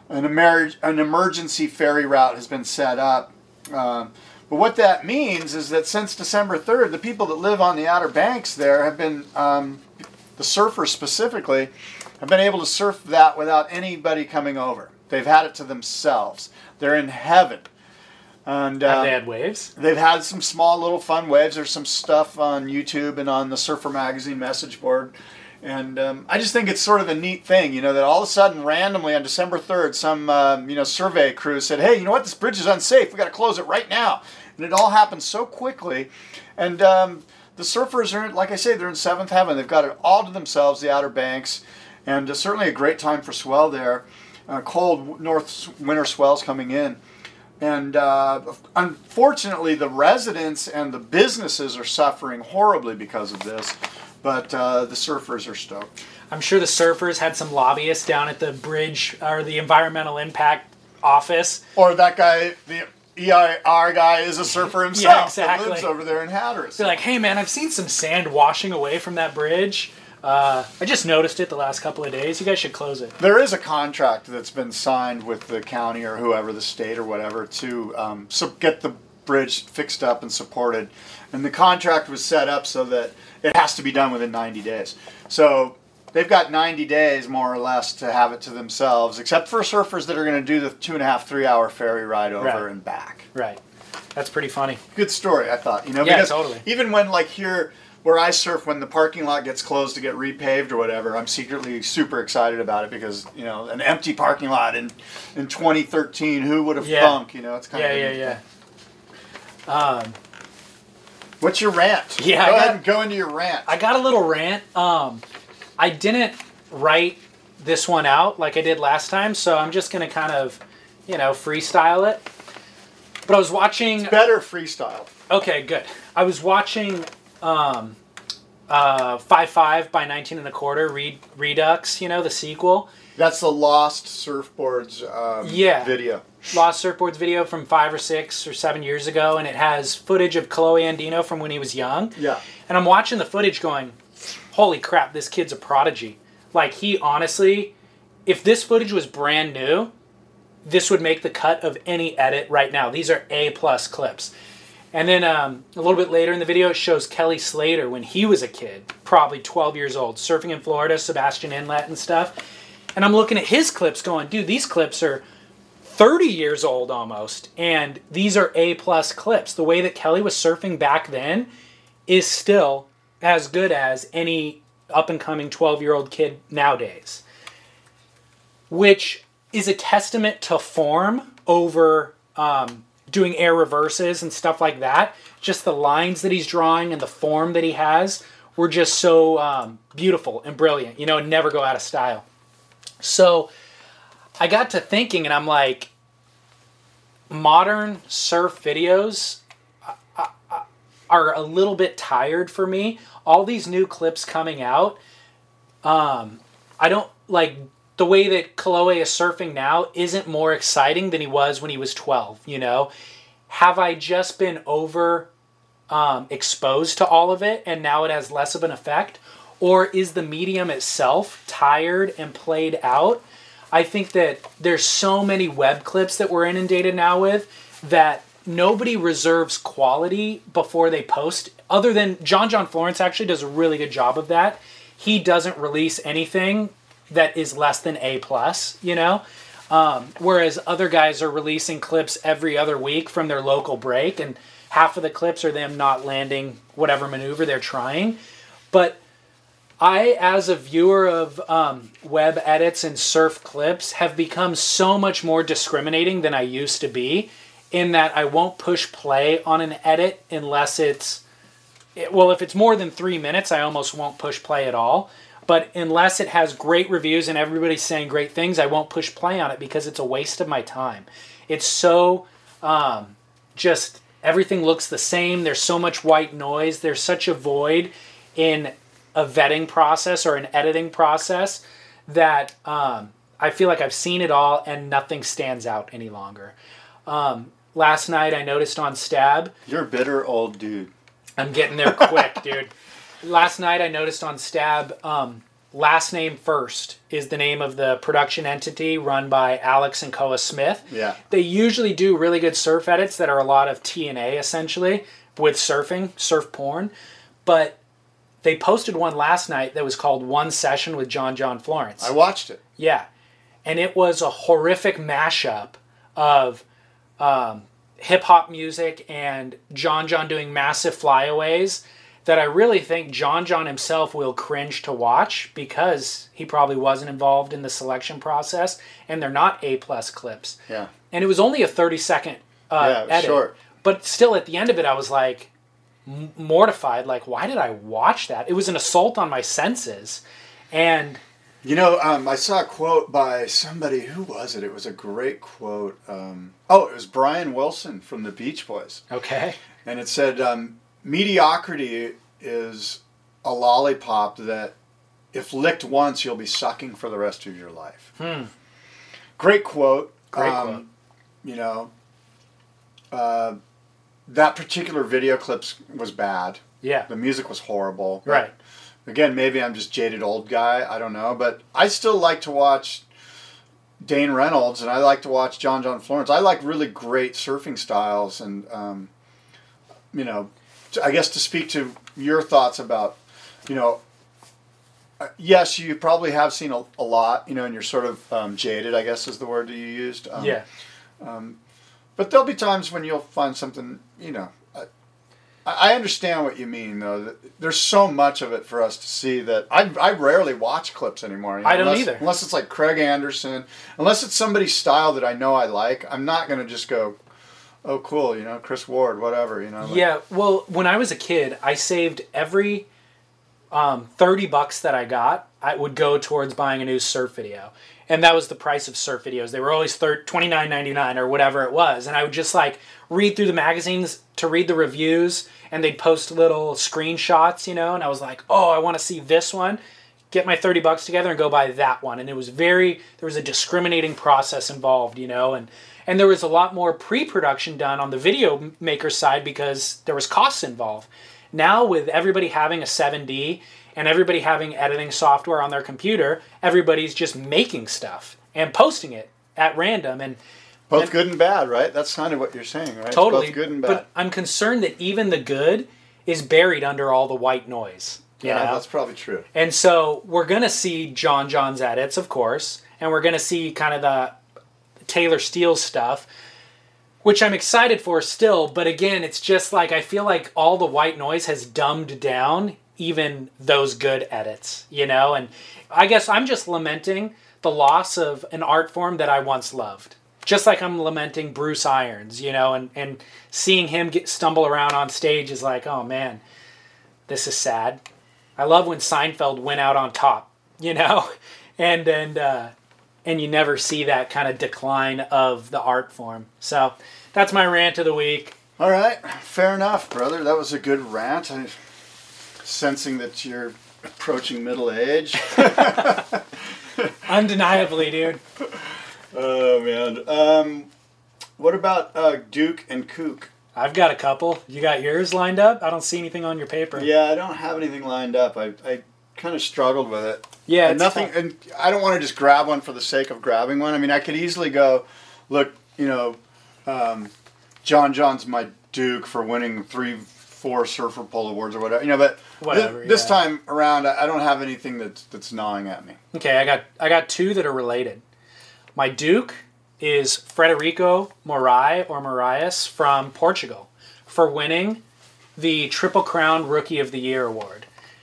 emergency ferry route has been set up. But what that means is that since December 3rd, the people that live on the Outer Banks there have been, the surfers specifically, have been able to surf that without anybody coming over. They've had it to themselves. They're in heaven. And have they had waves? They've had some small little fun waves. There's some stuff on YouTube and on the Surfer Magazine message board. And I just think it's sort of a neat thing, that all of a sudden, randomly on December 3rd, some survey crew said, hey, you know what, this bridge is unsafe. We've got to close it right now. And it all happened so quickly. And the surfers are, like I say, they're in seventh heaven. They've got it all to themselves, the Outer Banks. And certainly a great time for swell there. Cold north winter swells coming in. And unfortunately, the residents and the businesses are suffering horribly because of this. But the surfers are stoked. I'm sure the surfers had some lobbyists down at the bridge or the environmental impact office. Or that guy, the EIR guy, is a surfer himself. Yeah, exactly. That lives over there in Hatteras. They're like, hey man, I've seen some sand washing away from that bridge. I just noticed it the last couple of days. You guys should close it. There is a contract that's been signed with the county or whoever, the state or whatever, to get the bridge fixed up and supported. And the contract was set up so that it has to be done within 90 days. So they've got 90 days, more or less, to have it to themselves, except for surfers that are going to do the 2.5, 3 hour ferry ride over and back. Right. That's pretty funny. Good story, I thought. Yeah, because totally. Even when, like here, where I surf, when the parking lot gets closed to get repaved or whatever, I'm secretly super excited about it because, an empty parking lot in 2013, who would have thunk? It's kind of Yeah. What's your rant? Yeah, Go ahead and go into your rant. I got a little rant. I didn't write this one out like I did last time, so I'm just going to kind of, freestyle it. But I was watching... It's better freestyle. Okay, good. I was watching 5.5 by 19 1/4 Redux, the sequel. That's the Lost Surfboards video. Lost Surfboards video from 5 or 6 or 7 years ago, and it has footage of Chloe Andino from when he was young. Yeah. And I'm watching the footage going, holy crap, this kid's a prodigy. Like, he honestly, if this footage was brand new, this would make the cut of any edit right now. These are A+ clips. And then a little bit later in the video, it shows Kelly Slater when he was a kid, probably 12 years old, surfing in Florida, Sebastian Inlet and stuff. And I'm looking at his clips going, dude, these clips are 30 years old almost, and these are A+ clips. The way that Kelly was surfing back then is still as good as any up-and-coming 12-year-old kid nowadays, which is a testament to form over doing air reverses and stuff like that. Just the lines that he's drawing and the form that he has were just so beautiful and brilliant, and never go out of style. So I got to thinking, and I'm like, modern surf videos are a little bit tired for me. All these new clips coming out, I don't like the way that Kolohe is surfing now isn't more exciting than he was when he was 12, Have I just been exposed to all of it and now it has less of an effect? Or is the medium itself tired and played out? I think that there's so many web clips that we're inundated now with that nobody reserves quality before they post. Other than John Florence actually does a really good job of that. He doesn't release anything that is less than A+, you know? Whereas other guys are releasing clips every other week from their local break, and half of the clips are them not landing whatever maneuver they're trying. But I, as a viewer of web edits and surf clips, have become so much more discriminating than I used to be, in that I won't push play on an edit unless if it's more than 3 minutes, I almost won't push play at all. But unless it has great reviews and everybody's saying great things, I won't push play on it because it's a waste of my time. It's so just everything looks the same. There's so much white noise. There's such a void in a vetting process or an editing process that I feel like I've seen it all and nothing stands out any longer. Last night I noticed on Stab. You're a bitter old dude. I'm getting there quick, dude. Last night I noticed on Stab, Last Name First is the name of the production entity run by Alex and Koa Smith. Yeah. They usually do really good surf edits that are a lot of TNA essentially with surfing, surf porn. But they posted one last night that was called One Session with John Florence. I watched it. Yeah. And it was a horrific mashup of hip-hop music and John doing massive flyaways that I really think John himself will cringe to watch because he probably wasn't involved in the selection process, and they're not A+ clips. Yeah. And it was only a 30-second edit. Short. But still, at the end of it, I was like mortified. Like, why did I watch that? It was an assault on my senses. And you know, I saw a quote by somebody. Who was it? It was a great quote. It was Brian Wilson from the Beach Boys. Okay. And it said, mediocrity is a lollipop that if licked once, you'll be sucking for the rest of your life. Great quote. Great quote. You know, that particular video clip was bad. Yeah. The music was horrible. Right. Again, maybe I'm just jaded old guy. I don't know. But I still like to watch Dane Reynolds, and I like to watch John Florence. I like really great surfing styles. And, you know, I guess to speak to your thoughts about, you know, yes, you probably have seen a lot, you know, and you're sort of jaded, I guess is the word that you used. Yeah. But there'll be times when you'll find something, you know. I understand what you mean, though. There's so much of it for us to see that I rarely watch clips anymore. You know, I don't either. Unless it's like Craig Anderson. Unless it's somebody's style that I know I like, I'm not going to just go, oh, cool, you know, Chris Ward, whatever, you know. Like, yeah, well, when I was a kid, I saved every $30 that I got, I would go towards buying a new surf video. And that was the price of surf videos. They were always $29.99 or whatever it was. And I would just like read through the magazines to read the reviews, and they'd post little screenshots, you know, and I was like, oh, I want to see this one. Get my $30 together and go buy that one. And it was there was a discriminating process involved, you know, and there was a lot more pre-production done on the video maker side because there was costs involved. Now with everybody having a 7D and everybody having editing software on their computer, everybody's just making stuff and posting it at random. And both good and bad, right? That's kind of what you're saying, right? Totally. It's both good and bad. But I'm concerned that even the good is buried under all the white noise. You know? That's probably true. And so we're going to see John's edits, of course, and we're going to see kind of the Taylor Steele stuff, which I'm excited for still. But again, it's just like I feel like all the white noise has dumbed down even those good edits, you know? And I guess I'm just lamenting the loss of an art form that I once loved. Just like I'm lamenting Bruce Irons, you know, and seeing him stumble around on stage is like, oh man, this is sad. I love when Seinfeld went out on top, you know, and you never see that kind of decline of the art form. So that's my rant of the week. All right, fair enough, brother. That was a good rant. I'm sensing that you're approaching middle age. Undeniably, dude. Oh, man. What about Duke and Kook? I've got a couple. You got yours lined up? I don't see anything on your paper. Yeah, I don't have anything lined up. I kind of struggled with it. Yeah, and it's nothing. tough. And I don't want to just grab one for the sake of grabbing one. I mean, I could easily go, look, John John's my Duke for winning 3-4 Surfer Pole Awards or whatever. But Whatever, this yeah. time around, I don't have anything that's gnawing at me. Okay, I got two that are related. My Duke is Frederico Moraes from Portugal for winning the Triple Crown Rookie of the Year award.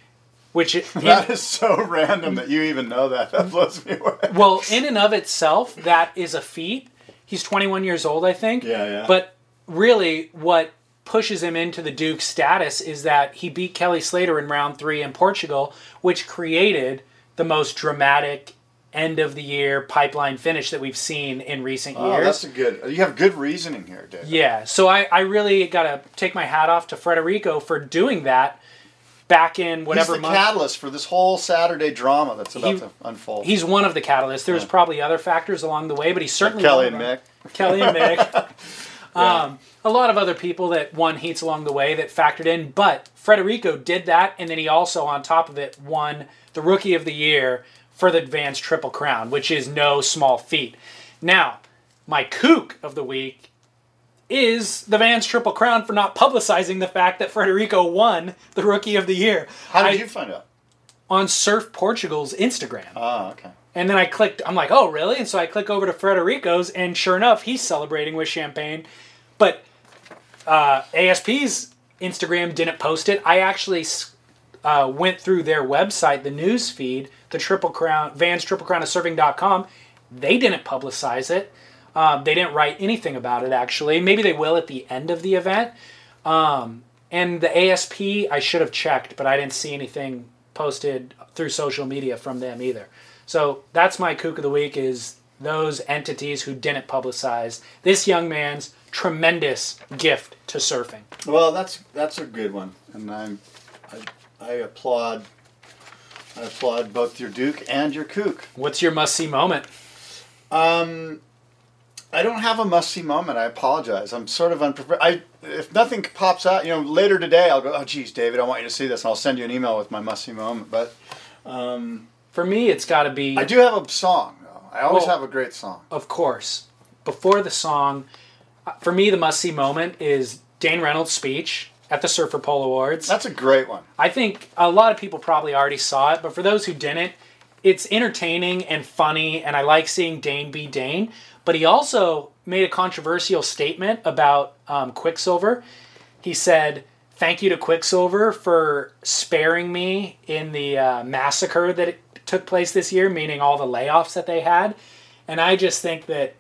That is so random that you even know that. That blows me away. Well, in and of itself, that is a feat. He's 21 years old, I think. Yeah. But really, what pushes him into the Duke status is that he beat Kelly Slater in round 3 in Portugal, which created the most dramatic end-of-the-year pipeline finish that we've seen in recent years. You have good reasoning here, Dave. Yeah, so I really got to take my hat off to Frederico for doing that back in whatever He's the month. catalyst for this whole Saturday drama that's about to unfold. He's one of the catalysts. There's probably other factors along the way, but he's certainly Kelly one and of them. Mick. Kelly and Mick. A lot of other people that won heats along the way that factored in, but Frederico did that, and then he also, on top of it, won the Rookie of the Year for the Vans Triple Crown, which is no small feat. Now, my kook of the week is the Vans Triple Crown for not publicizing the fact that Frederico won the Rookie of the Year. How did you find out? On Surf Portugal's Instagram. Oh, okay. And then I'm like, oh, really? And so I click over to Frederico's, and sure enough, he's celebrating with champagne. But ASP's Instagram didn't post it. I actually went through their website, the news feed, the Triple Crown, Vans Triple Crown of Surfing.com. They didn't publicize it. They didn't write anything about it, actually. Maybe they will at the end of the event. And the ASP, I should have checked, but I didn't see anything posted through social media from them either. So that's my kook of the week, is those entities who didn't publicize this young man's tremendous gift to surfing. Well, that's a good one, and I applaud both your Duke and your kook. What's your must-see moment? I don't have a must-see moment. I apologize. I'm sort of unprepared. If nothing pops out, later today I'll go, oh, geez, David, I want you to see this, and I'll send you an email with my must-see moment. But for me, it's got to be... I do have a song, though. I always have a great song. Of course. Before the song, for me, the must-see moment is Dane Reynolds' speech at the Surfer Pole Awards. That's a great one. I think a lot of people probably already saw it, but for those who didn't, it's entertaining and funny, and I like seeing Dane be Dane. But he also made a controversial statement about Quicksilver. He said, thank you to Quicksilver for sparing me in the massacre that took place this year, meaning all the layoffs that they had. And I just think that,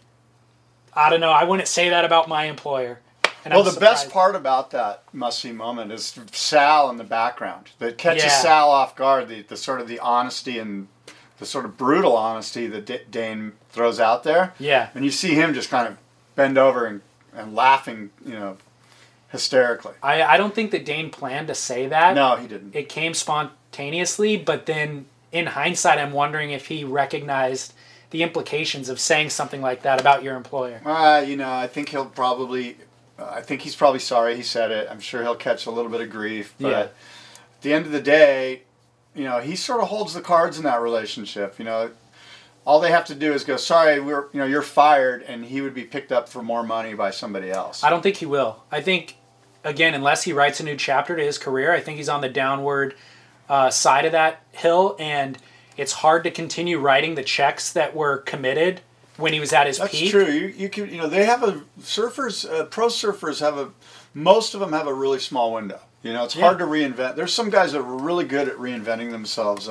I don't know, I wouldn't say that about my employer. And well, I'm the surprised. best part about that must-see moment is Sal in the background. That catches Yeah. Sal off guard, the sort of the honesty and the sort of brutal honesty that Dane throws out there. Yeah. And you see him just kind of bend over and laughing, hysterically. I don't think that Dane planned to say that. No, he didn't. It came spontaneously, but then in hindsight, I'm wondering if he recognized the implications of saying something like that about your employer. I think he'll probably... I think he's probably sorry he said it. I'm sure he'll catch a little bit of grief. But at the end of the day, he sort of holds the cards in that relationship. All they have to do is go, sorry, you're fired, and he would be picked up for more money by somebody else. I don't think he will. I think, again, unless he writes a new chapter to his career, I think he's on the downward side of that hill, and it's hard to continue writing the checks that were committed when he was at his peak. That's true. You can, they have surfers, pro surfers most of them have a really small window. It's hard to reinvent. There's some guys that are really good at reinventing themselves.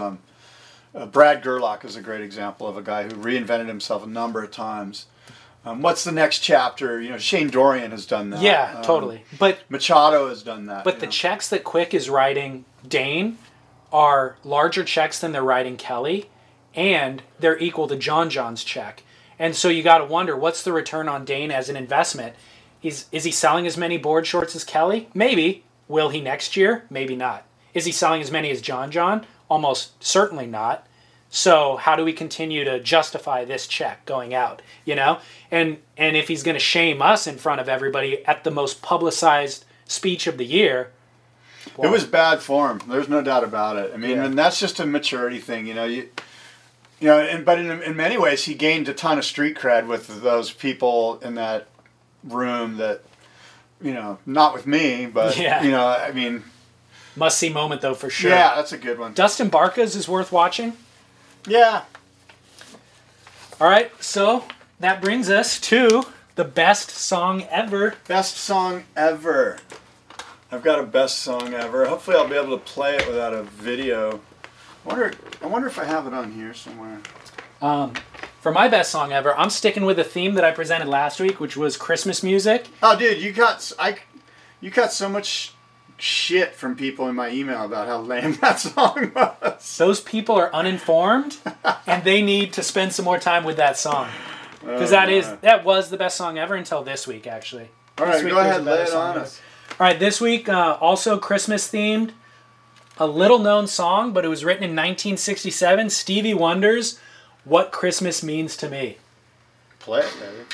Brad Gerlach is a great example of a guy who reinvented himself a number of times. What's the next chapter? Shane Dorian has done that. Yeah, totally. But Machado has done that. But the checks that Quick is writing Dane are larger checks than they're writing Kelly, and they're equal to John John's check. And so you got to wonder, what's the return on Dane as an investment? Is he selling as many board shorts as Kelly? Maybe. Will he next year? Maybe not. Is he selling as many as John John? Almost certainly not. So how do we continue to justify this check going out? And if he's going to shame us in front of everybody at the most publicized speech of the year, It was bad form. There's no doubt about it. I mean, Yeah. and that's just a maturity thing, you know. But in many ways, he gained a ton of street cred with those people in that room. That, you know, not with me, but Yeah. you know, I mean, Must-see moment, though, for sure. yeah, that's a good one. Dustin Barkas is worth watching. Yeah. All right, so that brings us to the best song ever. Best song ever. I've got a best song ever. Hopefully, I'll be able to play it without a video. I wonder if I have it on here somewhere. For my best song ever, I'm sticking with the theme that I presented last week, which was Christmas music. Oh, dude, you got so much shit from people in my email about how lame that song was. Those people are uninformed, and they need to spend some more time with that song. Because that was the best song ever until this week, actually. All This right, week go there's ahead, a better lay it song on ever. us. All right, this week, also Christmas themed. A little known song, but it was written in 1967. Stevie Wonder's What Christmas Means to Me. Play it, baby.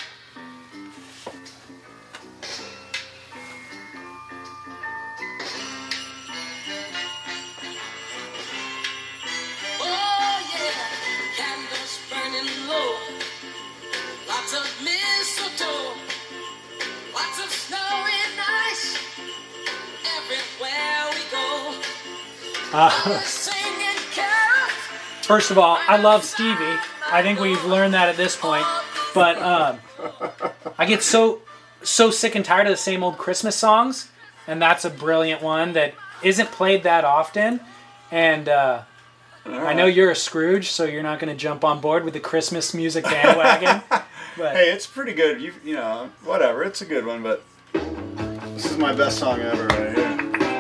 Oh yeah, candles burning low, lots of mistletoe, lots of snow and ice, everywhere we go. Singing carols. First of all, I love Stevie. I think we've learned that at this point. But I get so sick and tired of the same old Christmas songs, and that's a brilliant one that isn't played that often. And I know you're a Scrooge, so you're not going to jump on board with the Christmas music bandwagon. But Hey, it's pretty good. You know, whatever. It's a good one, but this is my best song ever right here.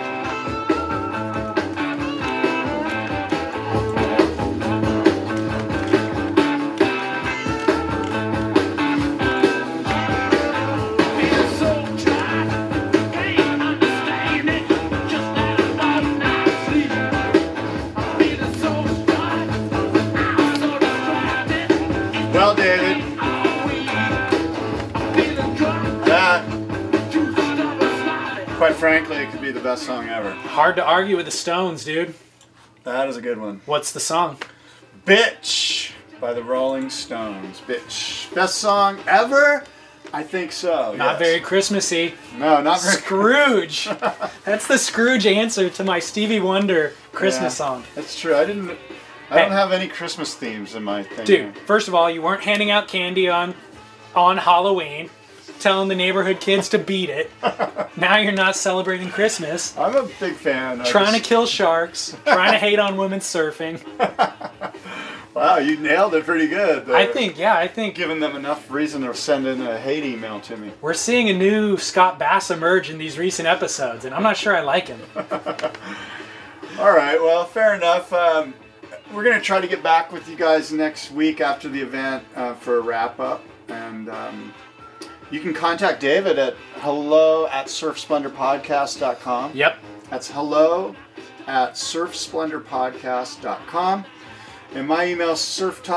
Well, David, that, quite frankly, it could be the best song ever. hard to argue with the Stones, dude. That is a good one. What's the song? Bitch by the Rolling Stones. Bitch. Best song ever? I think so. Not yes. very Christmassy. No, not very. Scrooge. That's the Scrooge answer to my Stevie Wonder Christmas Yeah, song. That's true. I don't have any Christmas themes in my thing. Dude, first of all, you weren't handing out candy on Halloween, telling the neighborhood kids to beat it. Now you're not celebrating Christmas. I'm a big fan. Trying to kill sharks, trying to hate on women surfing. Wow, you nailed it pretty good. I think Giving them enough reason to send in a hate email to me. we're seeing a new Scott Bass emerge in these recent episodes, and I'm not sure I like him. All right, well, fair enough. We're going to try to get back with you guys next week after the event for a wrap-up. And you can contact David at hello@surfsplendorpodcast.com. Yep. That's hello@surfsplendorpodcast.com. And my email is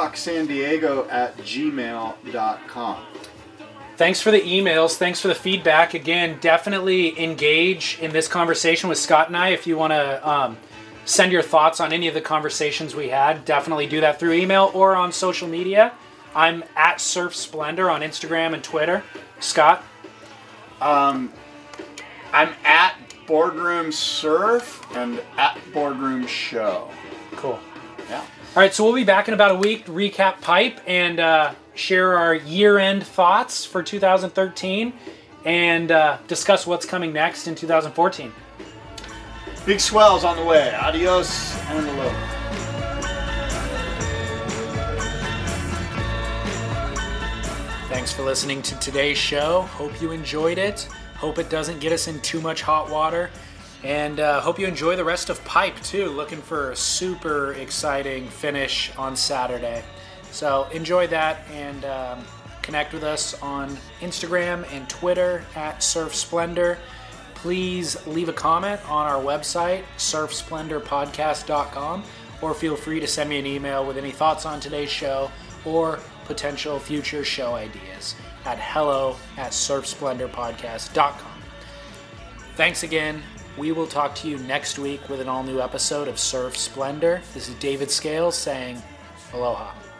surftalksandiego@gmail.com. Thanks for the emails. Thanks for the feedback. Again, definitely engage in this conversation with Scott and I. If you want to send your thoughts on any of the conversations we had, definitely do that through email or on social media. I'm at Surf Splendor on Instagram and Twitter. Scott? I'm at Boardroom Surf and at Boardroom Show. Cool. Yeah. All right, so we'll be back in about a week to recap Pipe and share our year-end thoughts for 2013 and discuss what's coming next in 2014. Big swells on the way. Adios and hello. Thanks for listening to today's show. Hope you enjoyed it. Hope it doesn't get us in too much hot water. And hope you enjoy the rest of Pipe, too. Looking for a super exciting finish on Saturday. So enjoy that and connect with us on Instagram and Twitter at Surf Splendor. Please leave a comment on our website, surfsplendorpodcast.com, or feel free to send me an email with any thoughts on today's show or potential future show ideas at hello@surfsplendorpodcast.com. Thanks again. We will talk to you next week with an all-new episode of Surf Splendor. This is David Scales saying aloha.